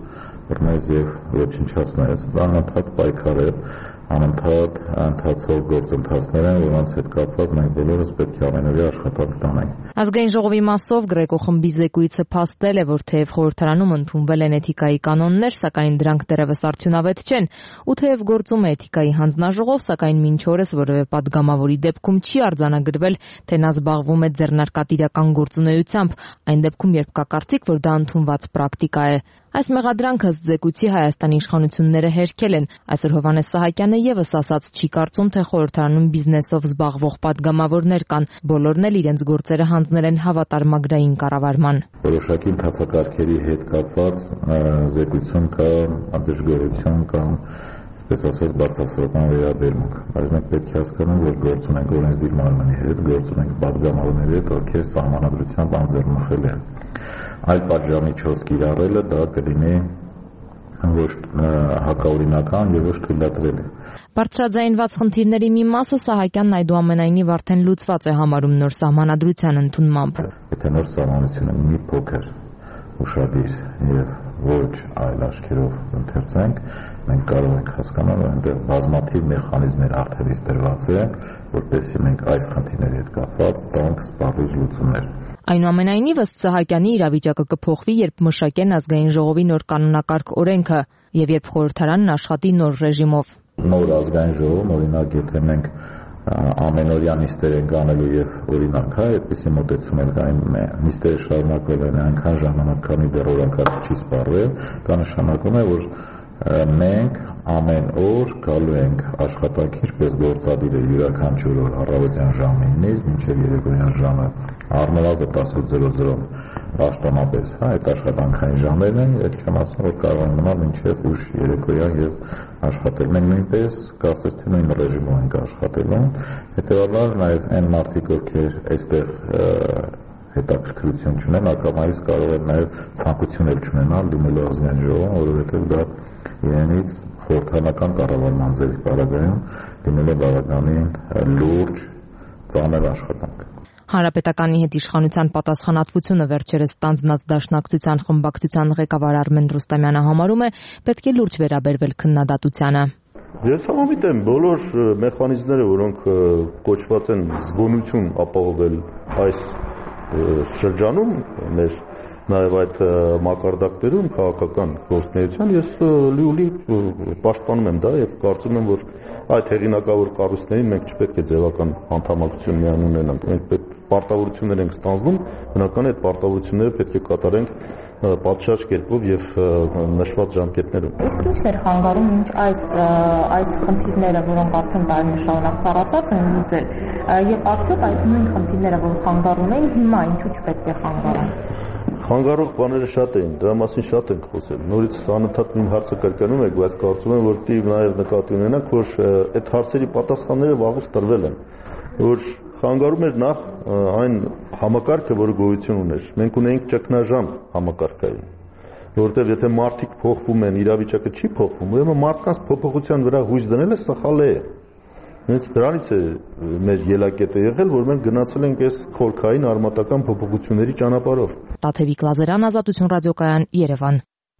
բռնես եւ ոչնչացնես, դա անընդհատ պայքար է, անընդհատ ընթացող գործընթացներ են, որոնց հետ կապված մենք բոլորս պետք է ամենօրյա աշխատանք տանենք։ Ազգային ժողովի մասով Գրեգո խմբի զեկույցը փաստել է, որ թեև խորհրդարանում ընդունվել են էթիկայի կանոններ, սակայն դրանք դեռևս արդյունավետ չեն, ու թեև գործում է էթիկայի հանձնաժողով, սակայն մինչ օրս որևէ падգամավորի դեպքում չի արձանագրվել, թե նա զբաղվում է ձեռնարկատիրական գործունեությամբ, այն դեպքում, երբ կա կարծիք, որ դա ընդունված պրակտիկա է։ Այս մեղադրանքը ըստ զեկույցի Հայաստանի իշխանությունները հերքել են։ Այսօր Հովհաննես Սահակյանը եւս ասաց, չի կարծում, թե խորհրդարանում բիզնեսով զբաղվող падգամավորներ կան, բոլորն էլ իրենց գործերը հանձնել են հավատարմագրային կառավարման։ Որոշակի ընթացակարգերի հետ կապված զեկույցում կա դժգոհություն կամ այսպես ասած բացասական վերաբերմունք, բայց մենք պետք է հասկանանք, որ գործ ունենք օրենսդիր մարմնի հետ, գործ ունենք падգամավորների հետ, ովքեր սահմանադրությամբ անձեռնխել են։ Այլ պատժամիջոց կիրառելը դա կլինի ոչ հակաօրինական եւ ոչ թույլատրելի։ Բարձրաձայնված խնդիրների մի մասը Սահակյանն այդուամենայնիվ արդեն լուծված է համարում նոր սահմանադրության ընդունմամբ։ Եթե նոր սահմանությունը մի փոքր ուշադիր եւ ոչ այլ աչքերով ընթերցենք, մենք կարող ենք հասկանալ, որ այնտեղ բազմաթիվ մեխանիզմներ արդեն դրված են, որպեսզի մենք այս խնդիրների հետ կապված տանք սպառույց լուծումներ։ Այնուամենայնիվ ըստ Սահակյանի իրավիճակը կփոխվի, երբ մշակեն ազգային ժողովի նոր կանոնակարգ օրենքը եւ երբ խորհրդարանն աշխատի նոր ռեժիմով։ Նոր ազգային ժողովում, օրինակ, եթե մենք ամենօրյա նիստեր ենք անելու եւ օրինակ, հա, այդպիսի մոտեցում են կային, նիստերը շարունակվել են այնքան ժամանակ, քանի դեռ օրակարգ չի սպառվել, դա նշանակում է, որ մենք ամեն օր գալու ենք աշխատանքի, ինչպես գործադիրը յուրաքանչյուր օր առավոտյան ժամը ինից մինչև երեկոյան ժամը առնվազն տասնութ աշտոնապես, հա, այդ աշխատանքային ժամերն են, այդ չեմ ասում, որ կարող են մնալ մինչև ուշ երեկոյան եւ աշխատել։ Մենք նույնպես կարծես թե նույն ռեժիմով ենք աշխատելու, հետեւաբար նաեւ այն մարդիկ, ովքեր այստեղ հետաքրքրություն չունեն, ակամայից կարող են նաեւ ցանկություն էլ չունենալ դիմելու ազգային ժողովում, որովհետեւ դա իրենից խորհրդարանական կառավարման ձևի պարագայում դիմել է բավականին լուրջ ծանր աշխատանք։ Հանրապետականի հետ իշխանության պատասխանատվությունը վերջերս ստանձնած դաշնակցության խմբակցության ղեկավար Արմեն Ռուստամյանը համարում է, պետք է լուրջ վերաբերվել քննադատությանը։ Ես համոզված եմ, բոլոր մեխանիզմները, որոնք կոչված են զգոնություն ապահովել այս շրջանում, մեր նաև այդ մակարդակներում քաղաքական գործունեության, ես լիուլի պաշտպանում եմ դա եւ կարծում եմ, որ այդ հեղինակավոր կառույցներին մենք չպետք է ձևական անդամակցություն միայն ունենանք, մենք պետք պարտավորություններ ենք ստանձնում, բնական է այդ պարտավորությունները պետք է կատարենք պատշաճ կերպով եւ նշված ժամկետներում։ Իսկ ի՞նչն էր խանգարում ինչ այս այս խնդիրները, որոնք արդեն տարիներ շարունակ ծառացած են լուծել, եւ արդյոք այդ նույն խնդիրները, որ խանգարում էին, հիմա ինչու չպետք է խանգարեն։ Խանգարող բաները շատ էին, դրա մասին շատ ենք խոսել։ Նորից անընդհատ նույն հարցը կրկնում եք, բայց կարծում եմ, որ դիվ նաև նկատի ունենաք, որ այդ հարցերի պատասխանները վաղուց տրվել են, որ խանգարում էր նախ այն համակարգը, որը գոյություն ուներ։ Մենք ունեինք ճգնաժամ համակարգային, որովհետև եթե մարդիկ փոխվում են, իրավիճակը չի փոխվում, ուրեմն մարդկանց փոփոխության վրա հույս դնելը սխալ է։ Հենց դրանից է մեր ելակետը եղել, որ մենք գնացել ենք այս խորքային արմատական փոփոխությունների ճանապարհով։ Տաթևիկ Լազարյան, Ազատություն ռադիոկայան, Երևան։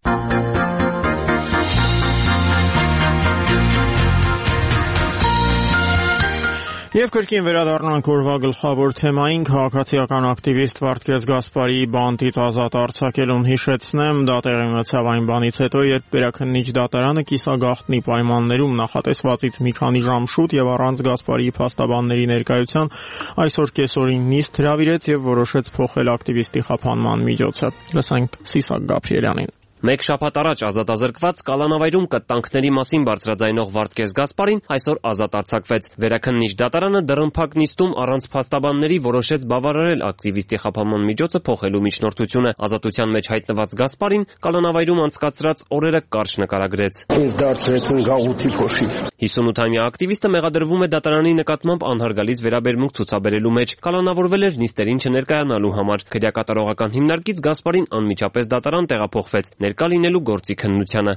Եվ կրկին վերադառնանք օրվա գլխավոր թեմային, քաղաքացիական ակտիվիստ Վարդգես Գասպարիի բանտից ազատ արձակելուն հիշեցնեմ, դա տեղի ունեցավ այն բանից հետո, երբ Վերաքննիչ դատարանը կիսագաղտնի պայմաններում նախատեսվածից մի քանի ժամ շուտ եւ առանց Գասպարիի փաստաբանների ներկայության այսօր կեսօրին նիստ հրավիրեց եւ որոշեց փոխել ակտիվիստի խափանման միջոցը։ Լսենք Սիսակ Գաբրիելյանին։ Մեկ շաբաթ առաջ ազատազրկված Կալանավայրում կտանքների մասին բարձրաձայնող Վարդգես Գասպարին այսօր ազատ արձակվեց։ Վերաքննիչ դատարանը դռնփակ նիստում առանց փաստաբանների որոշեց բավարարել ակտիվիստի խափանման միջոցը փոխելու միջնորդությունը։ Ազատության մեջ հայտնված Գասպարին Կալանավայրում անցկացրած օրերը կարճ նկարագրեց։ Ինձ դարձրեցին գաղութի փոշի։ հիսունութամյա ակտիվիստը մեղադրվում է դատարանի նկատմամբ անհարգալից վերաբերմունք ցուցաբերելու մեջ։ Կալանավորվել էր նիստերին չներկայանալու համար։ Քրեակատարողական հիմնարկից Գասպարին անմիջապես դատարան տեղափոխվեց։ ներկա լինելու գործի քննությանը։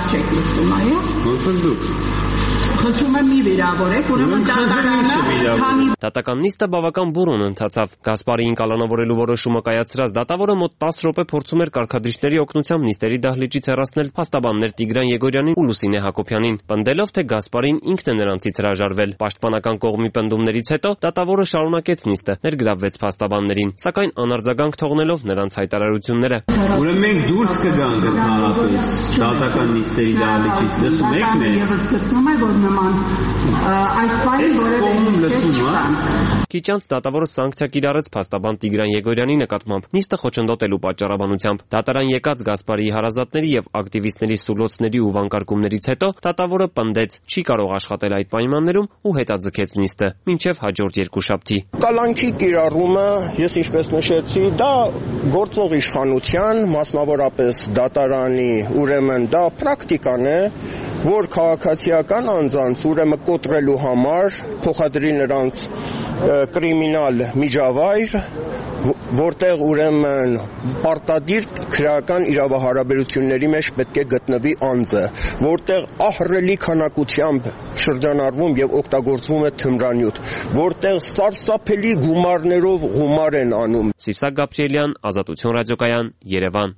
Խնդրում եմ մի վիրավորեք, ուրեմն դատարանը Դատական նիստը բավական բուրոն ընթացավ։ Գասպարիին կալանավորելու որոշումը կայացրած դատավորը մոտ տասը րոպե փորձում էր կարգադրիչների օգնությամբ նիստերի դահլիճից հեռացնել փաստաբաններ Տիգրան Եգորյանին ու Լուսինե Հակոբյանին, պնդելով, թե Գասպարին ինքն է նրանցից հրաժարվել։ Պաշտպանական կողմի պնդումներից հետո դատավորը շարունակեց նիստը, ներգրավվեց փաստաբաններին, սակայն անարձագանք թողնելով նրանց հայտարարությունները։ Ուրեմն մենք դուրս կգանք ընդհանրապես դատական նիստերի դահլիճից, լսում եք մեզ։ Գտնում եմ, որ նման այս բանի որևէ Քիչ անց դատավորը սանկցիա կիրառեց փաստաբան Տիգրան Եգորյանի նկատմամբ նիստը խոչընդոտելու պատճառաբանությամբ։ Դատարան եկած Գասպարիի հարազատների եւ ակտիվիստների սուլոցների ու վանկարկումներից հետո դատավորը պնդեց չի կարող աշխատել այդ պայմաններում ու հետաձգեց նիստը մինչեւ հաջորդ երկուշաբթի։ Կալանքի կիրառումը, ես ինչպես նշեցի, դա գործող իշխանության, մասնավորապես դատարանի, ուրեմն դա պրակտիկան է, որ քաղաքացիական անձանց ուրեմն կոտրելու համար փոխադրի նրանց կրիմինալ միջավայր, որտեղ ուրեմն պարտադիր քրեական իրավահարաբերությունների մեջ պետք է գտնվի անձը, որտեղ ահռելի քանակությամբ շրջանառվում եւ օգտագործվում է թմրանյութ, որտեղ սարսափելի գումարներով գումար են անում։ Սիսակ Գաբրիելյան, Ազատություն ռադիոկայան, Երևան։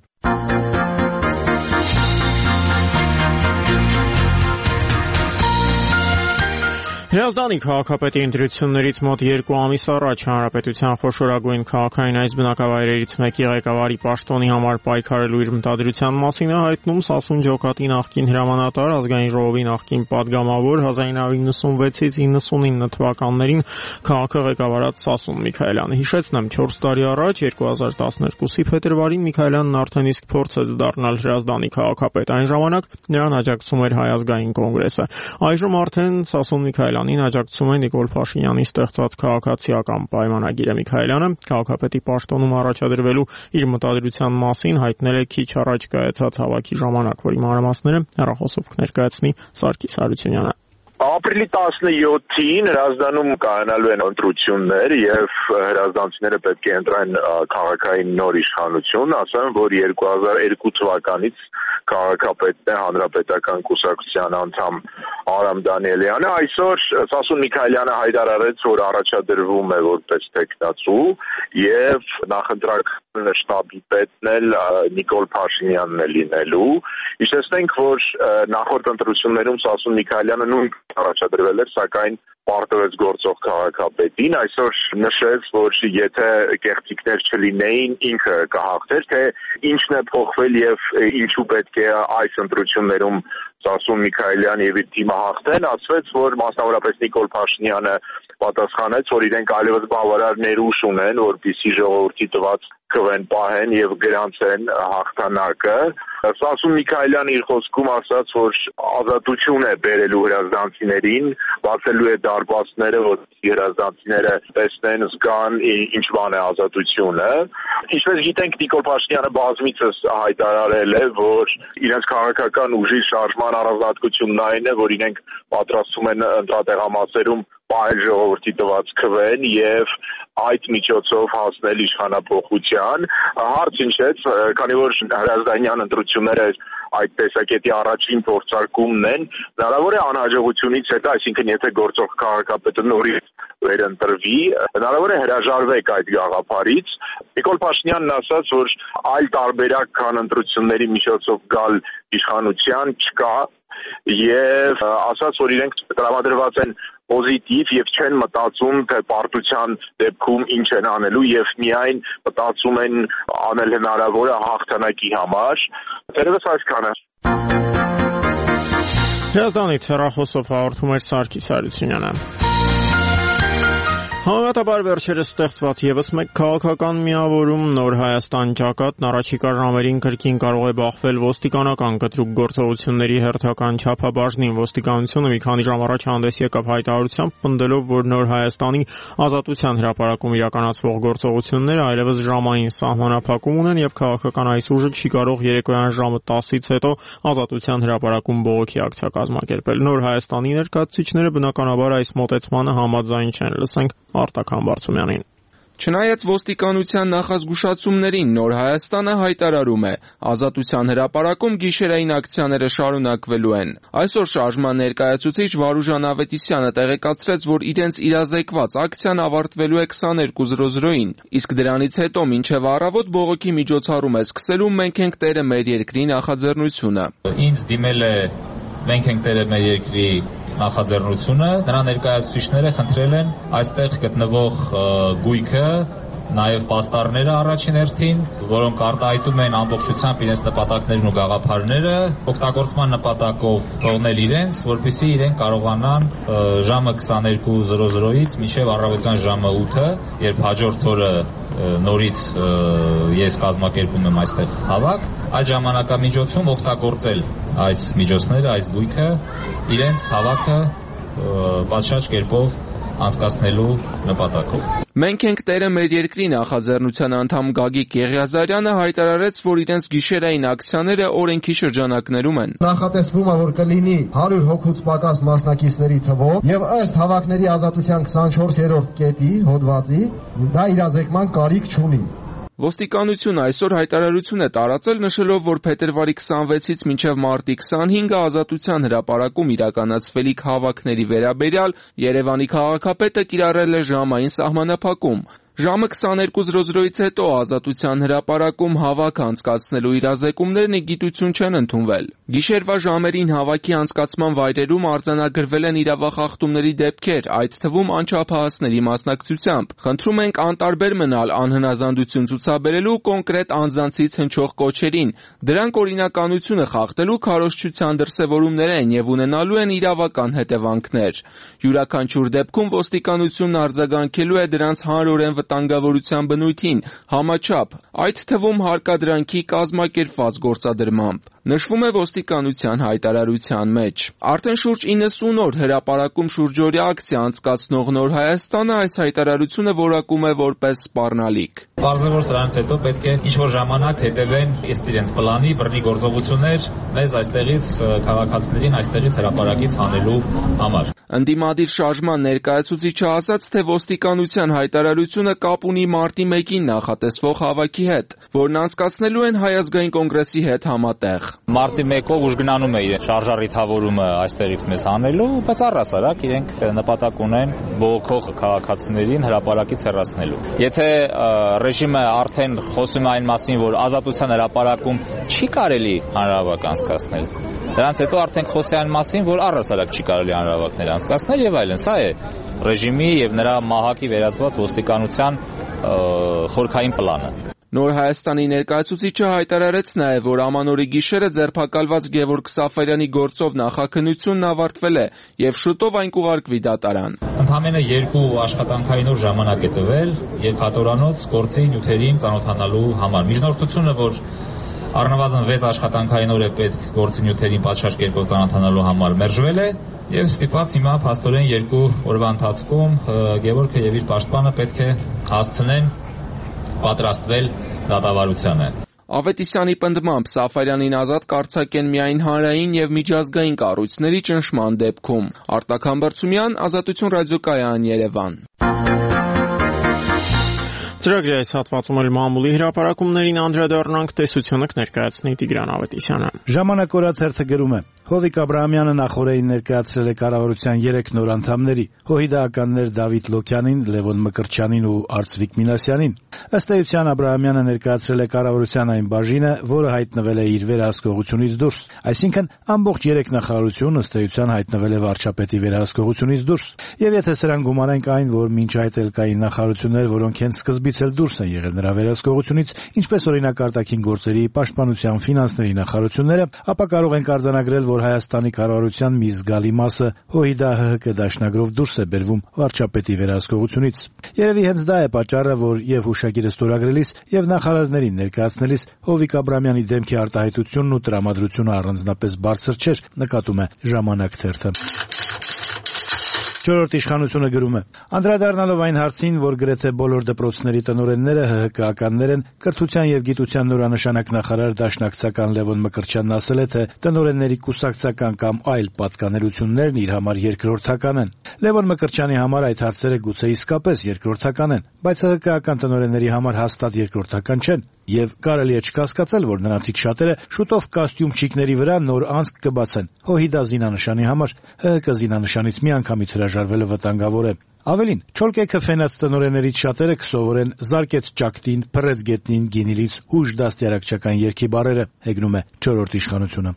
Հրազդանի քաղաքապետի ընտրություններից մոտ երկու ամիս առաջ հանրապետության խոշորագույն քաղաքային այս բնակավայրերից մեկի ղեկավարի պաշտոնի համար պայքարելու իր մտադրության մասին է հայտնում Սասուն ջոկատի նախկին հրամանատար, ազգային ժողովի նախկին падգամավոր, հազար ինը հարյուր իննսունվեցից իննսունինը թվականներին քաղաքը ղեկավարած Սասուն Միքայելյանը։ Հիշեցնեմ, չորս տարի առաջ երկու հազար տասներկուսի փետրվարին Միքայելյանն արդեն իսկ փորձեց դառնալ Հրազդանի քաղաքապետ։ Այն ժամանակ նրան աջակցում էր Հայ ազգային կոնգրեսը։ Այժմ արդեն Սասուն Միքայելյանին աջակցում է Նիկոլ Փաշինյանի ստեղծած քաղաքացիական պայմանագիրը։ Միքայելյանը քաղաքապետի պաշտոնում առաջադրվելու իր մտադրության մասին հայտնել է քիչ առաջ կայացած հավաքի ժամանակ, որի մանրամասները հեռախոսով կներկայացնի Սարգիս Հարությունյանը։ Ապրիլի տասնյոթին Հրազդանում կայանալու են ընտրություններ եւ հրազդանցիները պետք է ընտրեն քաղաքային նոր իշխանություն, ասեմ, որ երկու հազար երկու թվականից քաղաքապետն է հանրապետական կուսակցության անդամ Արամ Դանիելյանը։ Այսօր Սասուն Միքայելյանը հայտարարեց, որ առաջադրվում է որպես տեխնացու եւ նախընտրական շտաբի պետն էլ Նիկոլ Փաշինյանն է լինելու։ Հիշեցնենք, որ նախորդ ընտրություններում Սասուն Միքայելյանը նույն առաջադրվել էր, սակայն պարտվեց գործող քաղաքապետին, այսօր նշեց, որ եթե կեղծիքներ չլինեին, ինքը կհաղթեր, թե ինչն է փոխվել եւ ինչու պետք է այս ընտրություններում Սասուն Միքայելյան եւ իր թիմը հաղթեն, ասվեց, որ մասնավորապես Նիկոլ Փաշինյանը պատասխանեց, որ իրենք այլևս բավարար ներուժ ունեն, որպեսզի ժողովրդի տված քվեն պահեն եւ գրանցեն հաղթանակը։ Սասուն Միքայելյանը իր խոսքում ասաց, որ ազատություն է բերելու հրազդանցիներին, բացելու է դարպասները, որ հրազդանցիները տեսնեն, զգան ինչ բան է ազատությունը։ Ինչպես գիտենք, Նիկոլ Փաշինյանը բազմիցս հայտարարել է, որ իրենց քաղաքական ուժի շարժման առանձնահատկությունն այն է, որ իրենք պատրաստում են ընտրատեղամասերում պահել ժողովրդի տված քվեն եւ այդ միջոցով հասնել իշխանափոխության։ Հարց ինչեց, քանի որ հրազդանյան ընտրությունները այդ տեսակետի առաջին փորձարկումն են, հնարավոր է անհաջողությունից հետո, այսինքն եթե գործող քաղաքապետը նորից վերընտրվի, հնարավոր է հրաժարվեք այդ գաղափարից։ Նիկոլ Փաշինյանն ասաց, որ այլ տարբերակ քան ընտրությունների միջոցով գալ իշխանության չկա եւ ասաց, որ իրենք տրամադրված են պոզիտիվ եւ չեն մտածում, թե պարտության դեպքում ինչ են անելու եւ միայն մտածում են անել հնարավորը հաղթանակի համար։ Դերևս այսքանը։ Հրազդանից հեռախոսով հաղորդում էր Սարգիս Հարությունյանը։ Համեմատաբար վերջերս ստեղծված եւս մեկ քաղաքական միավորում Նոր Հայաստան ճակատն առաջիկա ժամերին կրկին կարող է բախվել ոստիկանական կտրուկ գործողությունների հերթական չափաբաժնին։ Ոստիկանությունը մի քանի ժամ առաջ հանդես եկավ հայտարարությամբ, պնդելով, որ Նոր Հայաստանի Ազատության հրապարակում իրականացվող գործողությունները այլևս ժամային սահմանափակում ունեն եւ քաղաքական այս ուժը չի կարող երեկոյան ժամը տասից հետո Ազատության հրապարակում բողոքի ակցիա կազմակերպել։ Նոր Հայաստանի ներկայացուցիչները բնականաբար այս մոտեցմանը համաձայն չեն։ Լսենք Արտակ Համբարձումյանին։ Չնայած ոստիկանության նախազգուշացումներին Նոր Հայաստանը հայտարարում է, Ազատության հրապարակում գիշերային ակցիաները շարունակվելու են։ Այսօր շարժման ներկայացուցիչ Վարուժան Ավետիսյանը տեղեկացրեց, որ իրենց իրազեկված ակցիան ավարտվելու է քսաներկու զրո զրոին, իսկ դրանից հետո մինչև առավոտ բողոքի միջոցառում է սկսելու «Մենք ենք տերը մեր երկրի» նախաձեռնությունը։ Ինձ դիմել է «Մենք ենք տերը մեր երկրի» նախաձեռնությունը, նրա ներկայացուցիչները խնդրել են այստեղ գտնվող գույքը, նաև պաստառները առաջին հերթին, որոնք արտահայտում են ամբողջությամբ իրենց նպատակներն ու գաղափարները, օգտագործման նպատակով թողնել իրենց, որպեսզի իրենք կարողանան ժամը քսաներկու զրո զրոից մինչև առավոտյան ժամը ութը, երբ հաջորդ օրը նորից ես կազմակերպում եմ այստեղ հավաք, այդ ժամանակամիջոցում օգտագործել այս միջոցները, այս գույքը իրենց հավաքը պատշաճ կերպով անցկացնելու նպատակով։ «Մենք ենք տերը մեր երկրի» նախաձեռնության անդամ Գագիկ Եղիազարյանը հայտարարեց, որ իրենց գիշերային ակցիաները օրենքի շրջանակներում են։ Նախատեսվում է, որ կլինի հարյուր հոգուց պակաս մասնակիցների թվով եւ ըստ հավաքների ազատության քսանչորսերորդ կետի հոդվածի դա իրազեկման կարիք չունի։ Ոստիկանությունը այսօր հայտարարություն է տարածել, նշելով, որ փետրվարի քսանվեցից մինչև մարտի քսանհինգը Ազատության հրապարակում իրականացվելիք հավաքների վերաբերյալ Երևանի քաղաքապետը կիրառել է ժամային սահմանափակում։ Ժամը քսաներկու զրո զրոից հետո Ազատության հրապարակում հավաք անցկացնելու իրազեկումներն ի գիտություն չեն ընդունվել։ Գիշերվա ժամերին հավաքի անցկացման վայրերում արձանագրվել են իրավախախտումների դեպքեր, այդ թվում անչափահասների մասնակցությամբ։ Խնդրում ենք անտարբեր մնալ անհնազանդություն ցուցաբերելու կոնկրետ անձանցից հնչող կոչերին։ Դրանք օրինականությունը խախտելու քարոզչության դրսևորումներ են եւ ունենալու են իրավական հետևանքներ։ Յուրաքանչյուր դեպքում ոստիկանությունն արձագանքելու է դրանց հանրորեն վտանգավորության բնույթին, համաչափ, այդ թվում հարկադրանքի կազմակերպված գործադրմամբ։ Նշվում է ոստիկանության հայտարարության մեջ։ Արդեն շուրջ իննսուն օր հրապարակում շուրջօրյա ակցիա անցկացնող Նոր Հայաստանը այս հայտարարությունը որակում է որպես սպառնալիք։ Պարզվում է, որ սրանից հետո պետք է ինչ-որ ժամանակ հետևեն ըստ իրենց պլանի բռնի գործողություններ մեզ այստեղից քաղաքացիներին այստեղից հրապարակից հանելու համար։ Ընդդիմադիր շարժման ներկայացուցիչը ասաց, թե ոստիկանության հայտարարությունը կապ ունի մարտի մեկին նախատեսվող հավաքի հետ, որն անցկացնելու են Հայ ազգային կոնգրեսի հետ համատեղ։ Մարտի մեկով ուժգնանում է իրենց շարժառիթավորումը այստեղից մեզ հանելու, բայց առհասարակ իրենք նպատակ ունեն բողոքող քաղաքացիներին հրապարակից հեռացնելու։ Եթե ռեժիմը արդեն խոսում է այն մասին, որ Ազատության հրապարակում չի կարելի հանրահավաք անցկացնել, դրանից հետո արդեն խոսի այն մասին, որ առհասարակ չի կարելի հանրահավաքներ անցկացնել եւ այլն։ Սա է ռեժիմի եւ նրա մահակի վերածված ոստիկանության խորքային պլանը։ Նոր Հայաստանի ներկայացուցիչը հայտարարեց նաև, որ ամանորի գիշերը ձերբակալված Գևորգ Սաֆարյանի գործով նախաքննությունն ավարտվել է եւ շուտով այն կուղարկվի դատարան։ Ընդամենը երկու աշխատանքային օր ժամանակ է տվել երկաթորանոց գործի նյութերին ծանոթանալու համար։ Միջնորդությունը, որ առնվազն վեց աշխատանքային օր է պետք գործի նյութերին պատշաճ կերպով ծանոթանալու համար, մերժվել է եւ ստիպված հիմա փաստորեն երկու օրվա ընթացքում Գևորգը եւ իր պաշտպանը պետք է հասցնեն պատրաստվել դատավարությանը։ Ավետիսյանի պնդմամբ Սաֆարյանին ազատ կարձակեն միայն հանրային եւ միջազգային կառույցների ճնշման դեպքում։ Արտակ Համբարձումյան, Ազատություն ռադիոկայան, Երևան։ Ծրագրի այս հատվածում էլ մամուլի հրապարակումներին անդրադառնանք, տեսությունը կներկայացնի Տիգրան Ավետիսյանը։ Ժամանակ օրաթ հերթը գրում է. Հովիկ Աբրահամյանը նախորդին ներկայացրել է կառավարության երեք նոր անդամների՝ հոհիդականներ Դավիթ Լոքյանին, Լևոն Մկրտչյանին ու Արծվիկ Մինասյանին։ Ըստ էության Աբրահամյանը ներկայացրել է կառավարության այն բաժինը, որը հայտնվել է իր վերահսկողությունից դուրս, այսինքն ամբողջ երեք նախարարություն ըստ էության հայտնվել է վարչապետի վերահսկողությունից դուրս։ Եվ եթե սրան գումարենք այն, որ մինչ այդ էլ կային նախարարություններ, որոնք հենց սկզբից էլ դուրս են եղել նրա վերահսկողությունից, ինչպես օրինակ արտաքին գործերի, պաշտպանության, ֆինանսների նախարարությունները, ապա կարող ենք արձանագրել, որ Հայաստանի կառավարության մի զգալի մասը ՀՅԴ-ՀՀԿ դաշնագրով դուրս է բերվում վարչապետի վերահսկողությունից։ Երևի հենց դա է պատճառը, որ եւ հուշագիրը ստորագրելիս եւ նախարարներին ներկայացնելիս Հովիկ Աբրահամյանի դեմքի արտահայտությունն ու տրամադրությունը առանձնապես բարձր չէր, նկատում է Ժամանակ թերթը։ Չորրորդ իշխանությունը գրում է. Անդրադառնալով այն հարցին, որ գրեթե բոլոր դպրոցների տնօրենները ՀՀԿ-ականներ են, կրթության եւ գիտության նորանշանակ նախարար դաշնակցական Լևոն Մկրտչյանն ասել է, թե տնօրենների կուսակցական կամ այլ պատկանելություններն իր համար երկրորդական են։ Լևոն Մկրտչյանի համար այդ հարցերը գուցե իսկապես երկրորդական են, բայց ՀՀԿ-ական տնօրենների համար հաստատ երկրորդական չեն, եւ կարելի է չկասկածել, որ նրանցից շատերը շուտով կոստյումչիկների վրա նոր անցք կբացեն Հոհիդա զինանշանի համար։ ՀՀԿ զինանշանից միանգամից հրաժարվելը վտանգավոր է։ Ավելին, չոլկեքը ֆենած տնօրեններից շատերը կսովորեն զարկեց ճակտին, փռեց գետնին, գինիլից ուժ դաստիարակչական երգի բառերը, հեգնում է չորրորդ իշխանությունը։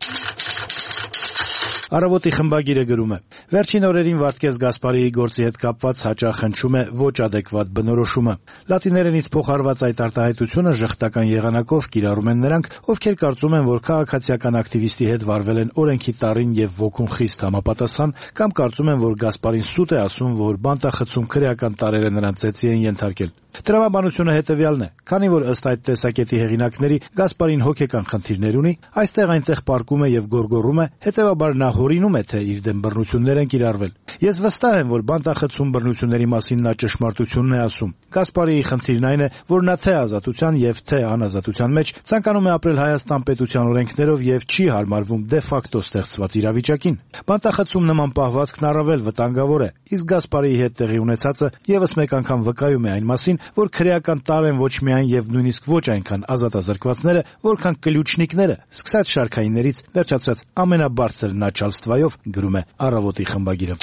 Առավոտի խմբագիրը գրում է. Վերջին օրերին Վարդգես Գասպարիի գործի հետ կապված հաճախ հնչում է ոչ ադեկվատ բնորոշումը։ Լատիներենից փոխարված այդ արտահայտությունը ժխտական եղանակով կիրառում են նրանք, ովքեր կարծում են, որ քաղաքացիական ակտիվիստի հետ վարվել են օրենքի տառին եւ ոգուն խիստ համապատասխան, կամ կարծում են, որ Գասպարին սուտ է ասում, որ բանտախցում քրեական տարերը նրան ծեծի են ենթարկել։ Տրամաբանությունը հետևյալն է. քանի որ ըստ այդ տեսակետի հեղինակների Գասպարին հոգեկան խնդիրներ ունի, այստեղ այնտեղ պարկում է եւ գորգորում է, հետեւաբար նա հորինում է, թե իր դեմ բռնություններ են կիրառվել։ Ես վստահ եմ, որ բանտախցում բռնությունների մասին նա ճշմարտությունն է ասում։ Գասպարիի խնդիրն այն է, որ նա թե ազատության եւ թե անազատության մեջ ցանկանում է ապրել Հայաստան պետության օրենքներով եւ չի հարմարվում դե ֆակտո ստեղծված իրավիճակին։ Բանտախցում նման պահվածքն առավել վտանգավոր է, իսկ Գասպարիի հետ տեղի ունեցածը եւս մեկ անգամ վկայում է այն մասին, որ քրեական տար են ոչ միայն եւ նույնիսկ ոչ այնքան ազատազրկվածները, որքան կլյուչնիկները, սկսած շարքայիններից վերջացրած ամենաբարձր начальствայով, գրում է Առավոտի խմբագիրը։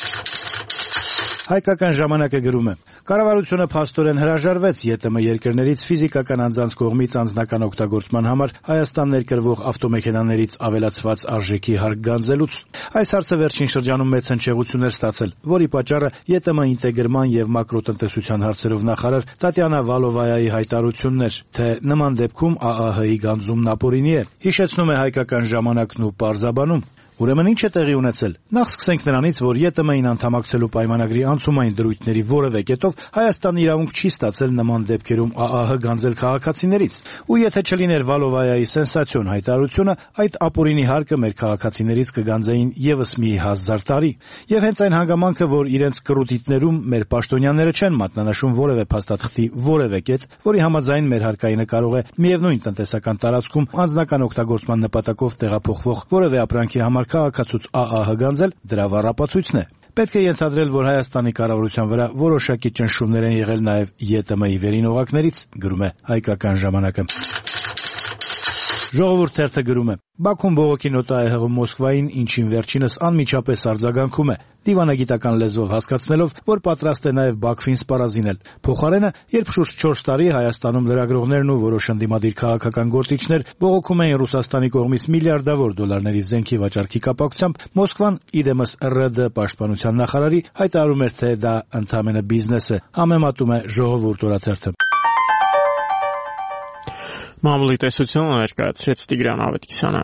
Հայկական ժամանակը գրում է. Կառավարությունը փաստորեն հրաժարվեց ԵՏՄ երկրներից ֆիզիկական անձանց կողմից անձնական օգտագործման համար Հայաստան ներկրվող ավտոմեքենաներից ավելացված արժեքի հարկ գանձելուց։ Այս հարցը վերջին շրջանում մեծ հնչեղություն էր ստացել, որի պատճառը ԵՏՄ ինտեգրման եւ մակրոտնտեսության հարցերով նախարար Տատյանա Վալովայայի հայտարարությունն էր, թե նման դեպքում ԱԱՀ-ի գանձումն ապօրինի է։ Հիշեցնում է Հայկական ժամանակն ու պարզաբանում. Ուրեմն ինչ է տեղի ունեցել։ Նախ սկսենք նրանից, որ ԵՏՄ-ին անդամակցելու պայմանագրի անցումային դրույթների որևէ կետով Հայաստանը իրավունք չի ստացել նման դեպքերում ԱԱՀ գանձել քաղաքացիներից։ Ու եթե չլիներ Վալովայայի սենսացիոն հայտարարությունը, այդ ապօրինի հարկը մեր քաղաքացիներից կգանձեին եւս մի հազար տարի։ Եվ հենց այն հանգամանքը, որ իրենց կռուտիտներում մեր պաշտոնյաները չեն մատնանշում որևէ փաստաթղթի որևէ կետ, որի համաձայն մեր հարկայինը կարող է միևնույն տնտեսական տարածքում անձնական օգտագործման նպատակով տեղափոխվող որևէ ապրանքի համար քաղաքացուց ԱԱՀ գանձել, դրա վառապացույցն է։ Պետք է ենթադրել, որ Հայաստանի կառավարության վրա որոշակի ճնշումներ են եղել նաև ԵՏՄ-ի վերին օղակներից, գրում է Հայկական ժամանակը։ Ժողովուրդ թերթը գրում է. Բաքուն բողոքի նոտա է հղում Մոսկվային, ինչին վերջինս անմիջապես արձագանքում է, դիվանագիտական լեզվով հասկացնելով, որ պատրաստ է նաև Բաքվին սպառազինել։ Փոխարենը, երբ շուրջ չորս տարի Հայաստանում լրագրողներն ու որոշ ընդդիմադիր քաղաքական գործիչներ բողոքում էին Ռուսաստանի կողմից միլիարդավոր դոլարների զենքի վաճառքի կապակցությամբ, Մոսկվան իդեմս ՌԴ պաշտպանության նախարարի հայտարարում էր, թե դա ընդամենը բիզնես է, համեմատում է Ժողովուրդ օրաթերթը։ Մամուլի տեսությունը ներկայացրեց Տիգրան Ավետիսյանը։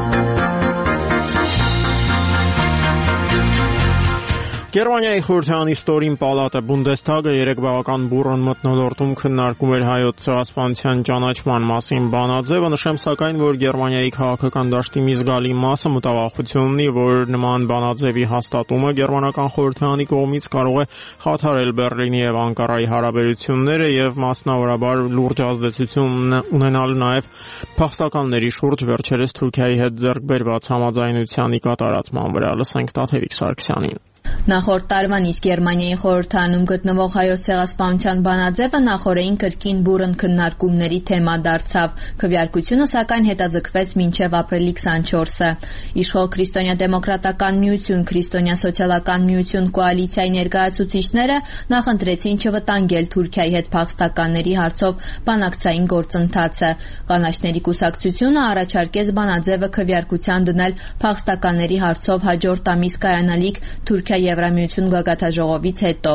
Գերմանիայի խորհրդարանի ստորին պալատը Բունդեսթագը երեկվական բուռն մթնոլորտում քննարկում էր հայոց ցեղասպանության ճանաչման մասին բանաձևը, նշեմ սակայն, որ Գերմանիայի քաղաքական դաշտի մի զգալի մասը մտավախություն ունի, որ նման բանաձևի հաստատումը գերմանական խորհրդարանի կողմից կարող է խաթարել Բեռլինի եւ Անկարայի հարաբերությունները եւ մասնավորաբար լուրջ ազդեցություն ունենալ նաեւ փախստականների շուրջ վերջերս Թուրքիայի հետ ձեռք բերված համաձայնությանի կատարածման վրա։ Լսենք Տաթևիկ Սարգսյանին։ Նախորդ տարվան իսկ Գերմանիայի խորհրդարանում գտնվող հայոց ցեղասպանության բանաձևը նախորդին կրկին բուռն քննարկումների թեմա դարձավ։ Քվեարկությունը սակայն հետաձգվեց մինչև ապրիլի քսանչորսը։ Իշխող Քրիստոնյա-դեմոկրատական միություն, Քրիստոնյա-սոցիալական միություն կոալիցիայի ներկայացուցիչները նախընտրեցին չվտանգել Թուրքիայի հետ փախստականների հարցով բանակցային գործընթացը։ Կանաչների կուսակցությունը առաջարկեց բանաձևը քվեարկության դնել փախստականների հարցով հաջորդ ամիս կայանալիք Թուրքիա Եվրամիություն գագաթաժողովից հետո։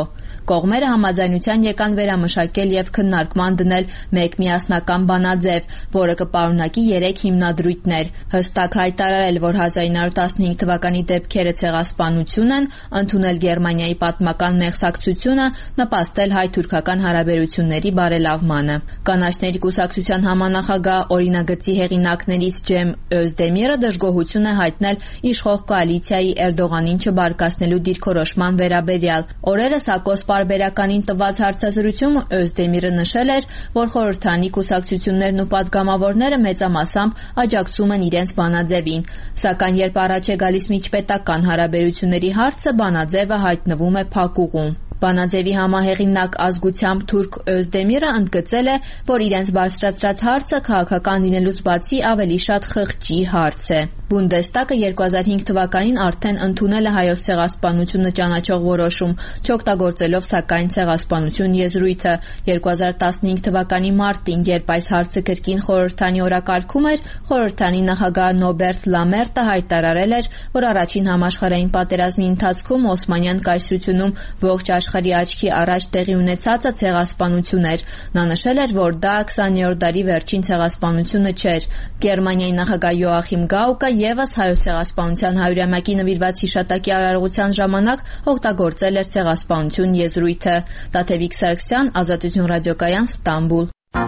Կողմերը համաձայնության եկան վերամշակել եւ քննարկման դնել մեկ միասնական բանաձև, որը կպարունակի երեք հիմնադրույթներ։ Հստակ հայտարարել, որ հազար ինը հարյուր տասնհինգ թվականի դեպքերը ցեղասպանություն են, ընդունել Գերմանիայի պատմական մեղսակցությունը, նպաստել հայ-թուրքական հարաբերությունների բարելավմանը։ Կանաչների կուսակցության համանախագահ օրինագծի հեղինակներից Ջեմ Özdemir-ը դժգոհություն է հայտնել իշխող կոալիցիայի Էրդողանին չբարկացնելու դիրքորոշման վերաբերյալ։ Օրերս Ակոս պարբերականին տված հարցազրույցում Özdemir-ը նշել էր, որ խորհրդանի կուսակցություններն ու պատգամավորները մեծամասամբ աջակցում են իրենց բանաձևին, սակայն երբ առաջ է գալիս միջպետական հարաբերությունների հարցը, բանաձևը հայտնվում է փակուղում։ Բանաձևի համահեղինակ ազգությամբ թուրք Özdemir-ը ընդգծել է, որ իրենց բարձրացրած հարցը քաղաքական լինելուց բացի ավելի շատ խղճի հարց է։ Բունդեստագը երկու հազար հինգ թվականին արդեն ընդունել է հայոց ցեղասպանությունը ճանաչող որոշում, չօգտագործելով սակայն ցեղասպանություն եզրույթը։ երկու հազար տասնհինգ թվականի մարտին, երբ այս հարցը կրկին խորհրդանի օրակարգում էր, խորհրդանի նախագահ Նոբերտ Լամերտը հայտարարել էր, որ առաջին համաշխարհային պատերազմի ընթացքում Օսմանյան կայսրությունում ողջ աշխարհի աչքի առաջ տեղի ունեցածը ցեղասպանություն էր։ Նա նշել էր, որ դա քսաներորդ դարի վերջին ցեղասպանությունը չէր։ Գերմանիայի նախագահ Յոախիմ Գաուկը եւս հայոց ցեղասպանության հարյուրամյակի նվիրված հիշատակի արարողության ժամանակ օգտագործել էր ցեղասպանություն եզրույթը։ Տաթևիկ Սարգսյան, Ազատություն ռադիոկայան, Ստամբուլ։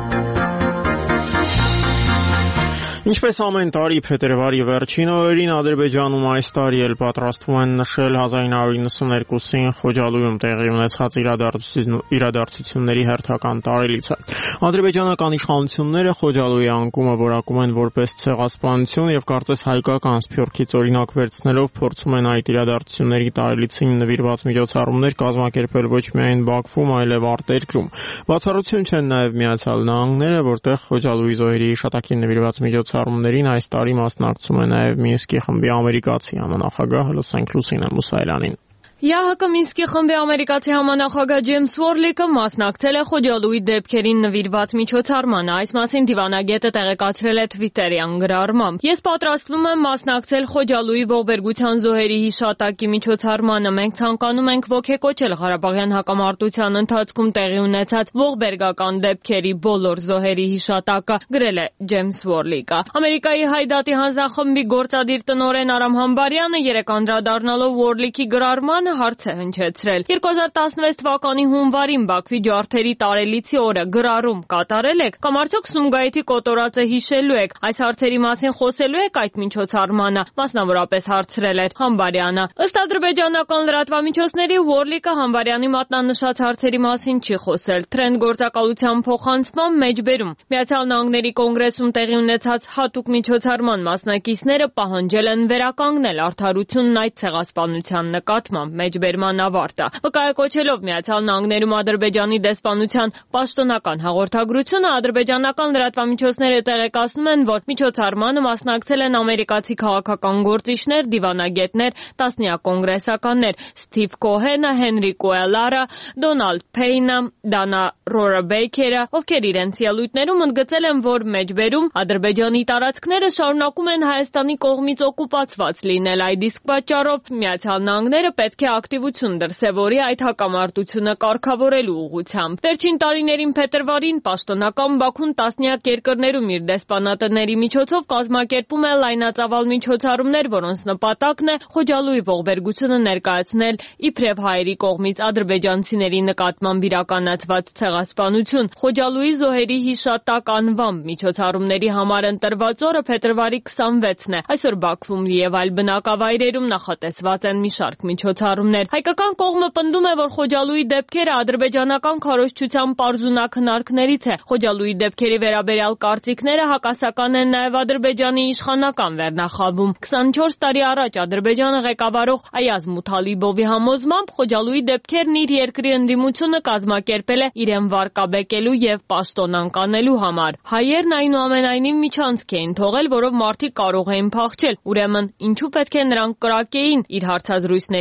Ինչպես ամեն տարի փետրվարի վերջին օրերին Ադրբեջանում այս տարի էլ պատրաստվում են նշել հազար ինը հարյուր իննսուներկուսին Խոջալույում տեղի ունեցած իրադարձությունների հերթական տարելիցը։ Ադրբեջանական իշխանությունները Խոջալույի անկումը որակում են որպես ցեղասպանություն եւ կարծես հայկական սփյուռքից օրինակ վերցնելով փորձում են այդ իրադարձությունների տարելիցին նվիրված միջոցառումներ կազմակերպել ոչ միայն Բաքվում, այլև արտերկրում։ Բացառություն չեն նաեւ Միացյալ Նահանգները, որտեղ Խոջալույի զոհերի հիշատակին նվիրված միջոցառումներ Արումներին այս տարի մասնակցում է նաև Մինսկի խմբի ամերիկացի համանախագահ Լսենք Լուսինե Մուսայելյանին։ ԵԱՀԿ Մինսկի խմբի ամերիկացի համանախագահ Ջեյմս Վորլիկը մասնակցել է Խոջալույի դեպքերին նվիրված միջոցառմանը։ Այս մասին դիվանագետը տեղեկացրել է Twitter-յան գրառմամբ։ Ես պատրաստվում եմ մասնակցել Խոջալույի ողբերգության զոհերի հիշատակի միջոցառմանը։ Մենք ցանկանում ենք ոգեկոչել Ղարաբաղյան հակամարտության ընթացքում տեղի ունեցած ողբերգական դեպքերի բոլոր զոհերի հիշատակը, գրել է Ջեյմս Վորլիկը։ Ամերիկայի Հայդատի հանձնախմբի գործադիր տնօրեն Արամ Համբարյանը երեկ անդրադառնալով Վորլիկի գրառմանը հարց է հնչեցրել։ երկու հազար տասնվեց թվականի հունվարին Բաքվի ջարդերի տարելիցի օրը գրառում կատարել եք կամ արդյոք Սումգայիթի կոտորածը հիշելու եք։ Այս հարցերի մասին խոսելու եք այդ միջոցառմանը, մասնավորապես հարցրել էր Համբարյանը։ Ըստ ադրբեջանական լրատվամիջոցների Վորլիկը Համբարյանի մատնանշած հարցերի մասին չի խոսել։ Թրենդ գործակալության փոխանցման մեջբերում Միացյալ Նահանգների կոնգրեսում տեղի ունեցած հատուկ միջոցառման մասնակիցները պահանջել են վերականգնել արդարությունն այդ ցեղասպանության նկատմամբ։ Մեջբերման ավարտը։ Վկայակոչելով Միացյալ Նահանգներում Ադրբեջանի դեսպանության պաշտոնական հաղորդագրությունը, ադրբեջանական լրատվամիջոցները տեղեկացնում են, որ միջոցառմանը մասնակցել են ամերիկացի քաղաքական գործիչներ, դիվանագետներ, տասնյակ կոնգրեսականներ՝ Սթիվ Քոհենը, Հենրի Կուելարը, Դոնալդ Փեյնը, Դանա Ռորաբեյքերը, ովքեր իրենց ելույթներում ընդգծել են, որ մեջբերում Ադրբեջանի տարածքները շարունակում են Հայաստանի կողմից օկուպացված լինել։ Այդ իսկ պատճառով Միացյալ Նահանգները պետք է ակտիվություն դրսևորի այդ հակամարտությունը կարգավորելու ուղղությամբ։ Վերջին տարիներին փետրվարին պաշտոնական Բաքուն տասնյակ երկրներում իր դեսպանատների միջոցով կազմակերպում է լայնածավալ միջոցառումներ, որոնց նպատակն է Խոջալույի ողբերգությունը ներկայացնել իբրև հայերի կողմից ադրբեջանցիների նկատմամբ իրականացված ցեղասպանություն։ Խոջալույի զոհերի հիշատակ անվամբ միջոցառումների համար ընտրված օրը փետրվարի քսանվեցն է։ Այսօր Բաքվում եւ այլ բնակավայրերում նախատեսված են մի շարք միջոցառումներ։ Հայկական կողմը պնդում է, որ Խոջալույի դեպքերը ադրբեջանական քարոզչության պարզունակ հնարքներից է։ Խոջալույի դեպքերի վերաբերյալ կարծիքները հակասական են նաև Ադրբեջանի իշխանական վերնախավում։ քսանչորս տարի առաջ Ադրբեջանը ղեկավարող Այազ Մութալիբովի համոզմամբ Խոջալույի դեպքերն իր երկրի ընդդիմությունը կազմակերպել է իրեն վարկաբեկելու եւ պաշտոնանկանելու համար։ Հայերն այնուամենայնիվ միջանցք էին թողել, որով մարդիկ կարող էին փախչել։ Ուրեմն ինչու պետք է նրանք կրակեին իր հարցազրույցներից մեկում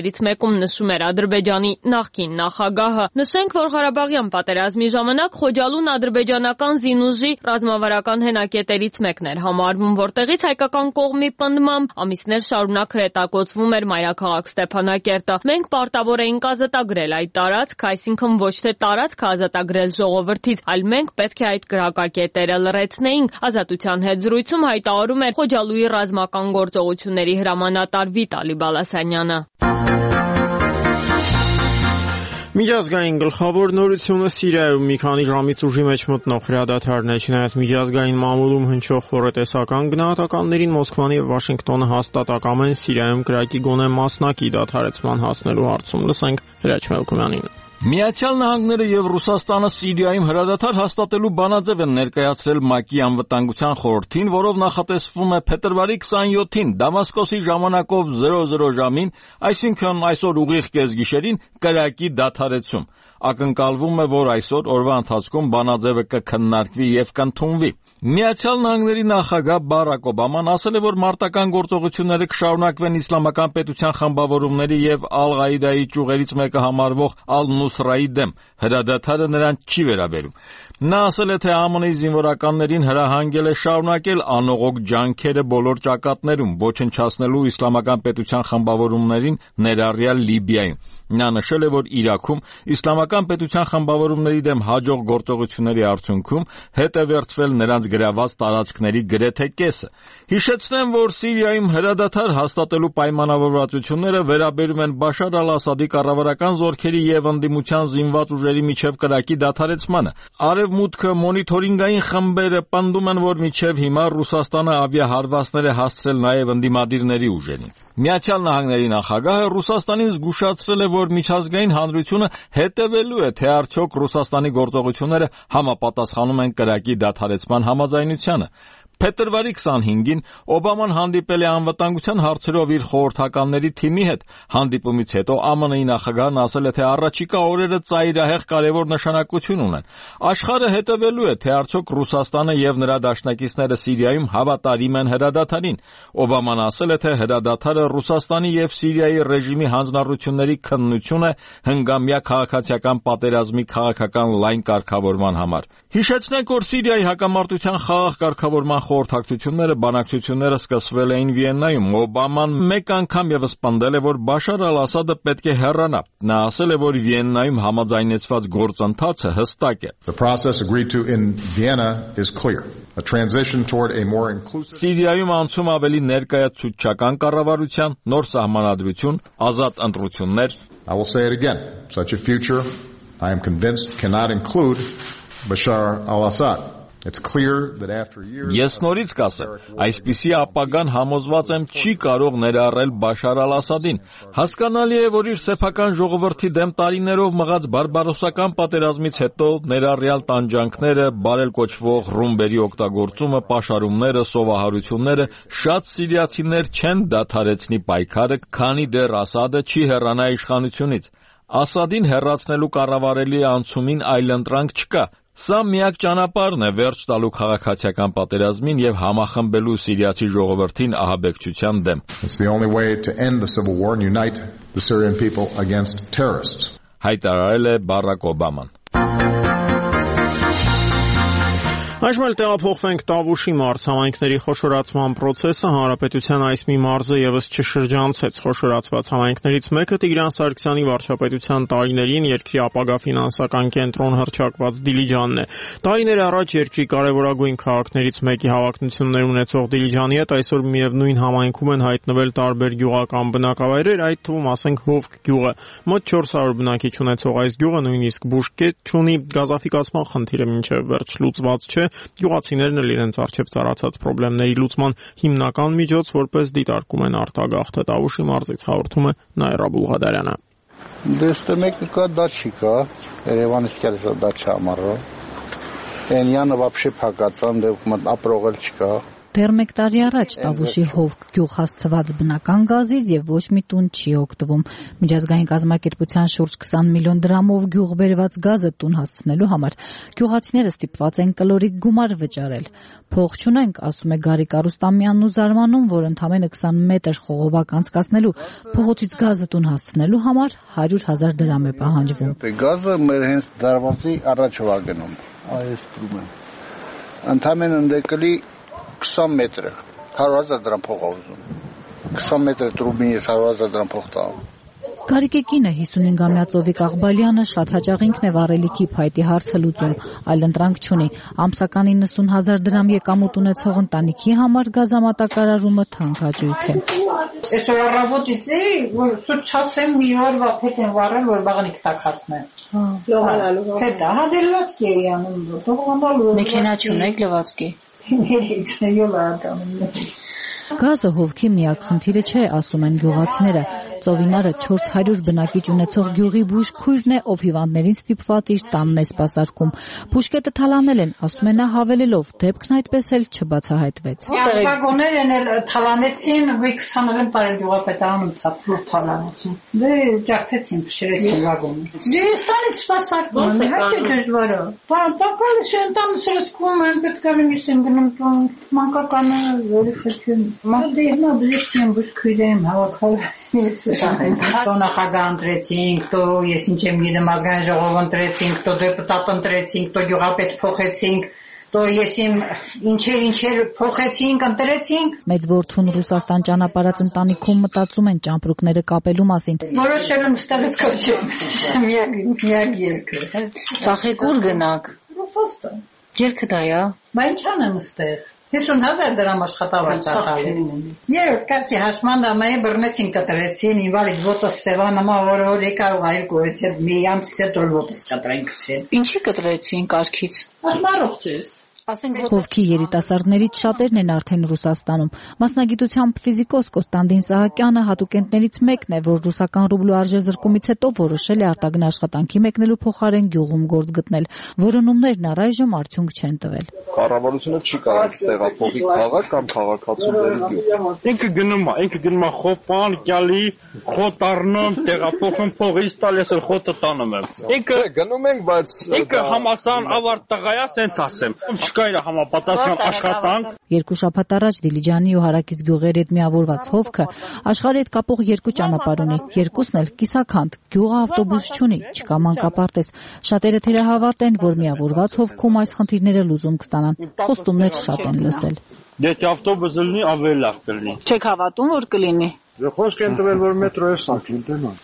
հրապարակում նշում էր Ադրբեջանի նախկին նախագահը։ Նշենք, որ Ղարաբաղյան պատերազմի ժամանակ Խոջալուն ադրբեջանական զինուժի ռազմավարական հենակետերից մեկն էր համարվում, որտեղից հայկական կողմի պնդմամբ ամիսներ շարունակ հրետակոծվում էր մայրաքաղաք Ստեփանակերտը։ Մենք պարտավոր էինք ազատագրել այդ տարածք, այսինքն ոչ թե տարածքը ազատագրել ժողովրդից, այլ մենք պետք է այդ գրակակետերը լրացնեինք։ Ազատության հետ զրույցում հայտարարում էր Խոջալուի ռազմական գործողությունների հրամանատար Վիտալի Բալասանյանը։ Միջազգային գլխավոր նորությունը Սիրիայում մի քանի ժամից ուժի մեջ մտնող հրադադարն է, չնայած միջազգային մամուլում հնչող խորհրդեսական գնահատականներին Մոսկվան եւ Վաշինգտոնը հաստատակ ամեն Սիրիայում կրակի գոնե մասնակի դադարեցման հասնելու հարցում։ Լսենք Հրաչ Մելքումյանին։ Միացյալ Նահանգները եւ Ռուսաստանը Սիրիայում հրադադար հաստատելու բանաձև են ներկայացրել ՄԱԿ-ի անվտանգության խորհրդին, որով նախատեսվում է փետրվարի քսաներկուին Դամասկոսի ժամանակով զրո զրո ժամին, այսինքն այսօր ուղիղ կեսգիշերին կրակի դադարեցում։ Ակնկալվում է, որ այսօր օրվա ընթացքում բանաձևը կքննարկվի եւ կընդունվի։ Միացյալ Նահանգների նախագահ Բարակ Օբաման ասել է, որ մարտական գործողությունները կշարունակվեն իսլամական պետության խմբավորումների եւ Ալ-Ղաիդայի ճյուղերից մեկը համարվող Ալ-Նուսրայի դեմ։ Հրադադարը նրան չի վերաբերում։ Նա ասել է, թե ԱՄՆ-ի զինվորականներին հրահանգել է շարունակել անողոք ջանքերը բոլոր ճակատներում, ոչնչացնելու իսլամական պետության խմբավորումներին, ներառյալ Լիբիայում։ Նա նշել է, որ Իրաքում իսլամական պետության խմբավորումների դեմ հաջող գործողությունների արդյունքում հետ է վերցվել նրանց գրաված տարածքների գրեթե կեսը։ Հիշեցնեմ, որ Սիրիայում հրադադար հաստատելու պայմանավորվածությունները վերաբերում են Բաշար Ալ-Ասադի կառավարական զորքերի եւ ընդդիմության զինված ուժերի միջև կրակի դադարեցմանը։ Արևմուտքը մոնիթորինգային խմբերը պնդում են, որ մինչև հիմա Ռուսաստանը ավիահարվածներ է հասցրել նաև ընդդիմադիրների ուժերին։ Միացյալ Նահանգների նախագահը Ռուսաստանին զգուշացրել է, որ միջազգային հանրությունը հետևելու է, թե արդյոք Ռուսաստանի գործողությունները համապատասխանում են կրակի դադարեցման համաձայնությանը։ Փետրվարի քսանհինգին Օբաման հանդիպել է անվտանգության հարցերով իր խորհրդականների թիմի հետ։ Հանդիպումից հետո ԱՄՆ-ի նախագահն ասել է, թե առաջիկա օրերը ծայրահեղ կարևոր նշանակություն ունեն։ Աշխարհը հետևելու է, թե արդյոք Ռուսաստանը եւ նրա դաշնակիցները Սիրիայում հավատարիմ են հրադադարին։ Օբաման ասել է, թե հրադադարը Ռուսաստանի եւ Սիրիայի ռեժիմի հանձնառությունների քննություն է հնգամյա քաղաքացիական պատերազմի քաղաքական լայն կարգավորման համար։ Հիշեցնենք, որ Սիրիայի հակամարտության խաղաղ կարգավորման խորհրդակցությունները բանակցությունները սկսվել էին Վիեննայում։ Օբաման մեկ անգամ եւս պնդել է, որ Բաշար Ալ-Ասադը պետք է հեռանա։ Նա ասել է, որ Վիեննայում համաձայնեցված գործընթացը հստակ է։ The process agreed to in Vienna is clear. A transition toward a more inclusive Սիրիայում անցում ավելի ներկայացուցչական կառավարության, նոր սահմանադրություն, ազատ ընտրություններ։ I will say it again. Such a future, I am convinced, cannot include Bashar al-Assad. It's clear that after years Ես նորից կասեմ, այսպիսի ապագան համոզված եմ չի կարող ներառել Բաշար Ալ-Ասադին։ Հասկանալի է, որ իր սեփական ժողովրդի դեմ տարիներով մղած բարբարոսական պատերազմից հետո ներառյալ տանջանքները, բարել կոչվող ռումբերի օգտագործումը, պաշարումները, սովահարությունները շատ սիրիացիներ չեն դադարեցնի պայքարը, քանի դեռ Ասադը չի հեռանա իշխանությունից։ Ասադին հեռացնելու կառավարելի անցումին այլընտրանք չկա։ Սա միակ ճանապարհն է վերջ տալու քաղաքացիական պատերազմին եւ համախմբելու սիրիացի ժողովրդին ահաբեկչության դեմ։ It's the only way to end the civil war and unite the Syrian people against terrorists. Հայտարարել է Բարակ Օբաման։ Այժմ էլ տեղափոխվենք Տավուշի մարզ համայնքների խոշորացման process-ը հանրապետության այս մի մարզը եւս չշրջանցեց խոշորացված համայնքներից մեկը Տիգրան Սարգսյանի վարչապետության տարիներին երկրի ապագա ֆինանսական կենտրոն հռչակված Դիլիջանն է։ Տարիներ առաջ երկրի կարևորագույն քաղաքներից մեկի հավակնություններ ունեցող Դիլիջանի հետ այսօր միևնույն համայնքում են հայտնվել տարբեր գյուղական բնակավայրեր, այդ թվում ասենք Հովք գյուղը։ Մոտ չորս հարյուր բնակիչ ունեցող այս գյուղը նույնիսկ բուժկետ չունի, գազաֆիկացման խնդիրը մինչև վերջ լուծված չէ։ Գյուղացիներն էլ իրենց առջև ծառացած խնդիրների լուծման հիմնական միջոց որպես դիտարկում են արտագաղթը։ Տավուշի մարզից հաղորդում է Նաիրա Բուլղադարյանը։ Դեստը մեկը կա դաչիկա, Երևանից կերսա դաչա ամառը։ Էնյանը вообще փակած ան դեպքում ապրողել չկա։ Դեռ մեկ տարի առաջ Տավուշի հով գյուղ հասցված բնական գազից եւ ոչ մի տուն չի օգտվում։ Միջազգային կազմակերպության շուրջ քսան միլիոն դրամով գյուղ բերված գազը տուն հասցնելու համար գյուղացիները ստիպված են կլորիկ գումար վճարել։ Փող չունենք, ասում է Գարիկ Արուստամյանն ու զարմանում, որ ընդամենը քսան մետր խողովակ անցկացնելու փողոցից գազը տուն հասցնելու համար հարյուր հազար դրամ է պահանջվում։ Գազը մեր հենց դարվածի առաջ է գնում, այս դրումը։ Ընդամենը ընդեկելի քսան մետր, հարյուր հազար դրամ փող ուզում։ քսան մետր տրուբին ես հարյուր հազար դրամ փող տամ։ Գարիկի կինը հիսունինգամյա Ծովիկ Աղբալյանը շատ հաճախ ինքն է վառելիքի փայտի հարցը լուծում, այլ ընտրանք չունի։ Ամսական իննսուն հազար դրամ եկամուտ ունեցող ընտանիքի համար գազամատակարարումը թանկ հաճույք է։ Այսօր առավոտից է, որ սուտ չասեմ մի օրվա փետ են վառել, որ բաղանիք տակ հասնեն։ Լողանալու։ Հետա, հադելվածքի է անում, լողանալու։ Մեքենա չունեք լվացքի։ Յոլա ադամին։ Գազը հովքի միակ խնդիրը չէ, ասում են գյուղացիները։ Ծովինարը չորս հարյուր բնակիչ ունեցող գյուղի բուժքույրն է, ով հիվանդներին ստիպված իր տանն է սպասարկում։ Բուժկետը թալանել են, ասում է նա հավելելով, դեպքն այդպես էլ չբացահայտվեց։ Վագոներ են էլ թալանեցին, վիքս հանել են տարել գյուղապետարանում ծափլուր թալանեցին։ Դե ջախտեցին, փշրեցին վագոնը։ Դե ստանից սպասարկում, հայտ է դժվարը։ Պարապակալը շենտանը սրսկում են, պետք է միսին գնում տուն, մանկականը, որի խեցյուն։ Մարդը եվ նա բժիշկ եմ, բուժքույր եմ, հավաքալ То նախագահ ընտրեցինք, то ես ինչ եմ գիտեմ ազգային ժողով ընտրեցինք, то դեպուտատ ընտրեցինք, то գյուղապետ փոխեցինք, то ես իմ ինչեր ինչեր փոխեցինք, ընտրեցինք։ Մեծ որդուն Ռուսաստան ճանապարհած ընտանիքում մտածում են ճամպրուկները կապելու մասին։ Որոշել եմ ստեղից կոչեմ։ Միակ միակ երկը։ Ծախեք ուր գնաք։ Ռուսաստան։ Ելքը դա է։ Բա ինչ անեմ ստեղ։ հիսուն հազար դրամ աշխատավարձ ակալի։ Երբ կարգի հաշման դամայի բռնեցին կտրեցին, ինվալիդ ոտս սևանամա, որ որ եկար ու այր գորեցել, մի ամսից հետո ոտս կտրեն կցել։ Ինչի կտրեցին կարգից։ Աշմարով չես։ Հովքի երիտասարդներից շատերն են արդեն Ռուսաստանում։ Մասնագիտությամբ ֆիզիկոս Կոստանդին Սահակյանը հատուկենտներից մեկն է, որ ռուսական ռուբլու արժեզրկումից հետո որոշել է արտագն աշխատանքի մեկնելու փոխարեն գյուղում գործ գտնել։ Որոնումներն առայժմ արդյունք չեն տվել։ Կառավարությունը չի կարող տեղափոխի քաղաք կամ քաղաքացիների գյուղ։ Ինքը գնում է, ինքը գնում է խոպան, գալի, խոտ առնում, տեղափոխում փողից տալիս էլ խոտը տանում եմ։ Ինքը գնում ենք, բայց ինքը համասան ավարտ տղայա, սենց ասեմ։ Չկայր համապատասխան աշխատանք։ Երկու շաբաթ առաջ Դիլիջանի ու Հարակից գյուղերի հետ միավորված հովքը աշխարհի հետ կապող երկու ճանապարհ ունի։ Երկուսն էլ կիսաքանդ, գյուղը ավտոբուս չունի, չկա մանկապարտեզ։ Շատերը թերահավատ են, որ միավորված հովքում այս խնդիրները լուծում կստանան։ Խոստումներ շատ են լսել։ Դե ավտոբուսը լինի ավելի լավ կլինի։ Չեք հավատում, որ կլինի։ Դե խոսք են տվել, որ մետրո է սարքին դենան։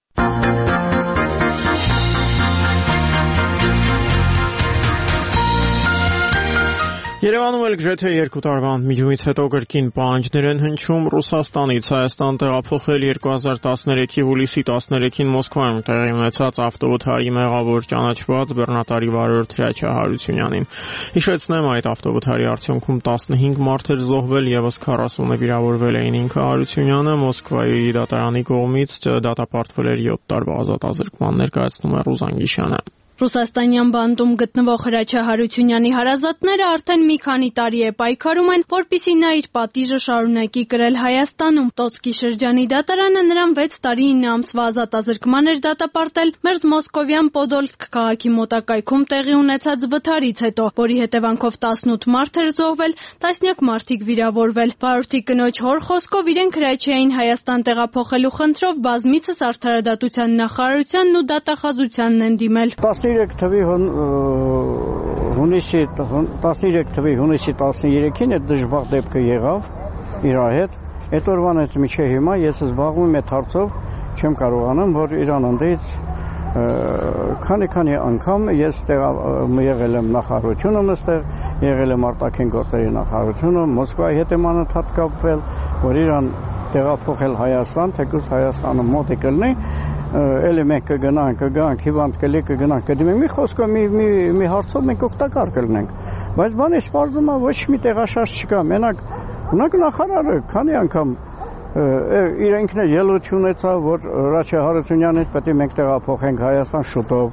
Երևանում էլ գրեթե երկու տարվա միջումից հետո կրկին պահանջներ են հնչում Ռուսաստանից Հայաստան տեղափոխել երկու հազար տասներեքի հուլիսի տասներեքին Մոսկվայում տեղի ունեցած ավտովթարի մեղավոր ճանաչված բեռնատարի վարորդ Հրաչյա Հարությունյանին։ Հիշեցնեմ, այդ ավտովթարի արդյունքում տասնհինգ մարդ էր զոհվել, եւս քառասունը վիրավորվել էին։ Ինքը Հարությունյանը Մոսկվայի դատարանի կողմից դատապարտվել էր յոթ տարվա ազատազրկման, ներկայացնում է Ռուզան Գիշյանը։ Ռուսաստանյան բանտում գտնվող Հրաչյա Հարությունյանի հարազատները արդեն մի քանի տարի է պայքարում են, որպեսզի նա իր պատիժը շարունակի կրել Հայաստանում։ Տոցկի շրջանի դատարանը նրան վեց տարի ինը ամսվա ազատազրկման էր դատապարտել մերձ մոսկովյան Պոդոլսկ քաղաքի մոտակայքում տեղի ունեցած վթարից հետո, որի հետևանքով տասնութ մարդ էր զոհվել, տասնյակ մարդիկ վիրավորվել։ Վարորդի կնոջ հոր խոսքով իրենք Հրաչյային Հայաստան տեղափոխելու խնդրով բազմիցս արդարադատության նախարարությանն ու դատախազությանն են դիմել։ տասներեք թվի հունիսի տասներեք թվի հունիսի տասներեքին այդ դժբախտ դեպքը եղավ իր հետ։ Այդ օրվանից մինչև հիմա ես զբաղվում եմ հարցով, չեմ կարողանում, որ Իրան ընդից քանի-քանի անգամ ես եղել եմ նախարարությունում այստեղ, եղել եմ արտաքին գործերի նախարարությունում, Մոսկվայի հետ եմ անընդհատ կապվել, որ Իրան տեղափոխել Հայաստան, թեկուզ Հայաստանը մոտ է կլինի, էլի մենք կգնանք, կգանք, հիվանդ կլի կգնանք, կդիմենք, մի խոսքով մի մի մի հարցով մենք օգտակար կլինենք, բայց բանը սպառվում է ոչ մի տեղաշարժ չկա, մենակ ունակ նախարարը քանի անգամ իր ինքն էլ ելույթ ունեցավ, որ Հրաչյա Հարությունյանին պետք է մենք տեղափոխենք Հայաստան շուտով։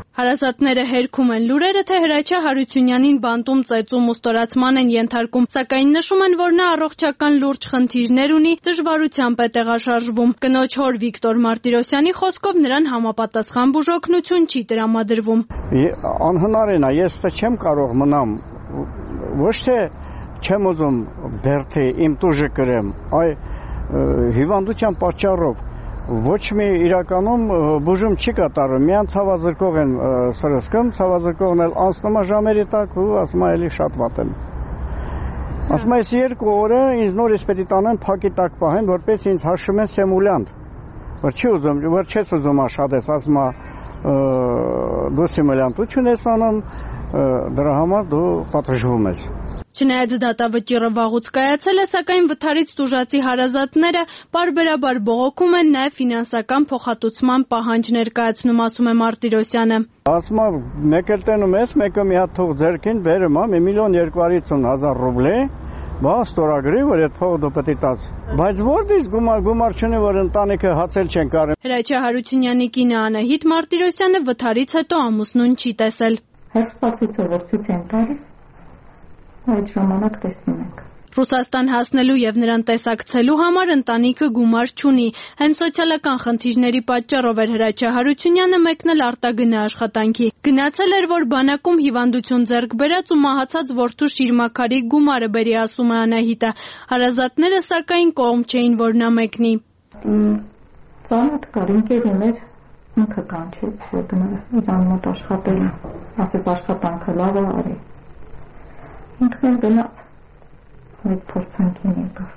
Հարազատները հերքում են լուրերը, թե Հրաչյա Հարությունյանին բանտում, ծեծում ու ստորացման են ենթարկում, սակայն նշում են, որ նա առողջական լուրջ խնդիրներ ունի, դժվարությամբ է տեղաշարժվում։ Կնոջ հոր Վիկտոր Մարտիրոսյանի խոսքով նրան համապատասխան բուժօգնություն չի տրամադրվում։ Անհնար է, ես չեմ կարող մնամ, ոչ թե չեմ ուզում բերթի իմ տուժը կրեմ, այ հիվանդության պատճառով ոչ մի իրականում բուժում չի կատարում, միան ցավազրկող են սրսկում, ցավազրկողն էլ անցնում է ժամերի տակ ու ասում է էլի շատ վատ եմ։ Ասում է, ես երկու օրը ինձ նորից պետք է տանեն փակի տակ պահեն, որպես ինձ հաշվում են սիմուլյանտ, որ չի ուզում, որ չես ուզում աշխատես, ասում է դու սիմուլյանտություն ես անում, դրա համար դու պատժվում ես։ Չնայած դատավճիռը վաղուց կայացել է, սակայն վթարից տուժածի հարազատները պարբերաբար բողոքում են, նաև ֆինանսական փոխհատուցման պահանջ ներկայացնում, ասում է Մարտիրոսյանը։ Ասում է, մեկ էլ տենում ես, մեկը մի հատ թող ձեռքին բերում է, մի միլիոն երկու հազար ռուբլի, բա ստորագրի, որ այդ փողը դու պետք է տաս։ Բայց որտե՞ց գումար գումար չունի, որ ընտանիքը հացել չեն կարող։ Հրաչյա Հարությունյանի կինը Անահիտ Մարտիրոսյանը վթարից հետո ամուսնուն չի տեսել։ Հերթստացույցով որ ցույց են տալիս, այդ ժամանակ տեսնում ենք։ Ռուսաստան հասնելու եւ նրան տեսակցելու համար ընտանիքը գումար չունի։ Հենց սոցիալական խնդիրների պատճառով էր Հրաչյա Հարությունյանը մեկնել արտագնա աշխատանքի։ Գնացել էր, որ բանակում հիվանդություն ձեռք բերած ու մահացած որդու շիրմաքարի գումարը բերի, ասում է Անահիտը։ Հարազատները սակայն կողմ չէին, որ նա մեկնի։ Ծանոթ կար, ընկերի մեր ինքը կանչեց, իրան մոտ աշխատել, ասեց աշխատանքը լավ է, արի։ Ինքն էլ գնաց, այդ փորձանքին եկավ։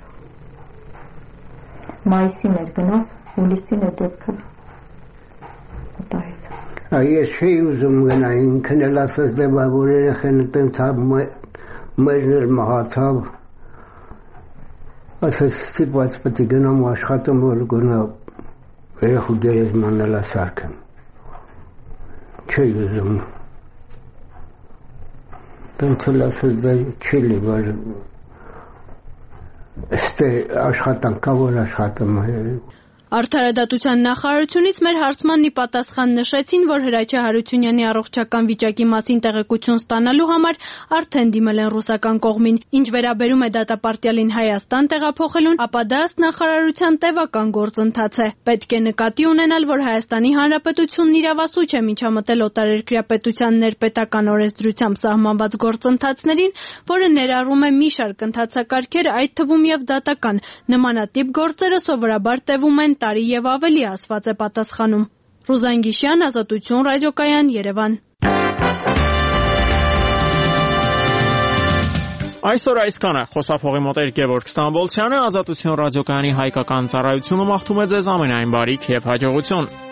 Մայիսին էր գնաց, հուլիսին է դեպքը մտահեց։ Ես չէի ուզում գնա, ինքն էլ ասաց դե բա որ երեխեն տենցավ, մերն էլ մահացավ, ասաց ստիպված պետք է գնամ աշխատում, որ գնա երեխու գերեզմանն էլ ասարկեմ, չէի ուզում։ Տենցել ասաց դա չի լիվար, ստե աշխատանքա որ աշխատում է։ Արդարադատության նախարարությունից մեր հարցմանն ի պատասխան նշեցին, որ Հրաչյա Հարությունյանի առողջական վիճակի մասին տեղեկություն ստանալու համար արդեն դիմել են ռուսական կողմին։ Ինչ վերաբերում է դատապարտյալին Հայաստան տեղափոխելուն, ապա դա ըստ նախարարության տևական գործընթաց է։ Պետք է նկատի ունենալ, որ Հայաստանի Հանրապետությունն իրավասու չէ միջամտել օտարերկրյա պետության ներպետական օրենսդրությամբ սահմանված գործընթացներին, որը ներառում է մի շարք ընթացակարգեր, այդ թվում եւ դատական։ Նմանատիպ գործերը սովորաբար տևում են տարի եւ ավելի, ասված է պատասխանում։ Ռուզան Գիշյան, Ազատություն ռադիոկայան, Երևան։ Այսօր այսքանը, խոսափողի մոտ էր Գևորգ Ստամբոլցյանը, Ազատություն ռադիոկայանի հայկական ծառայությունը մաղթում է ձեզ ամենայն բարիք եւ հաջողություն։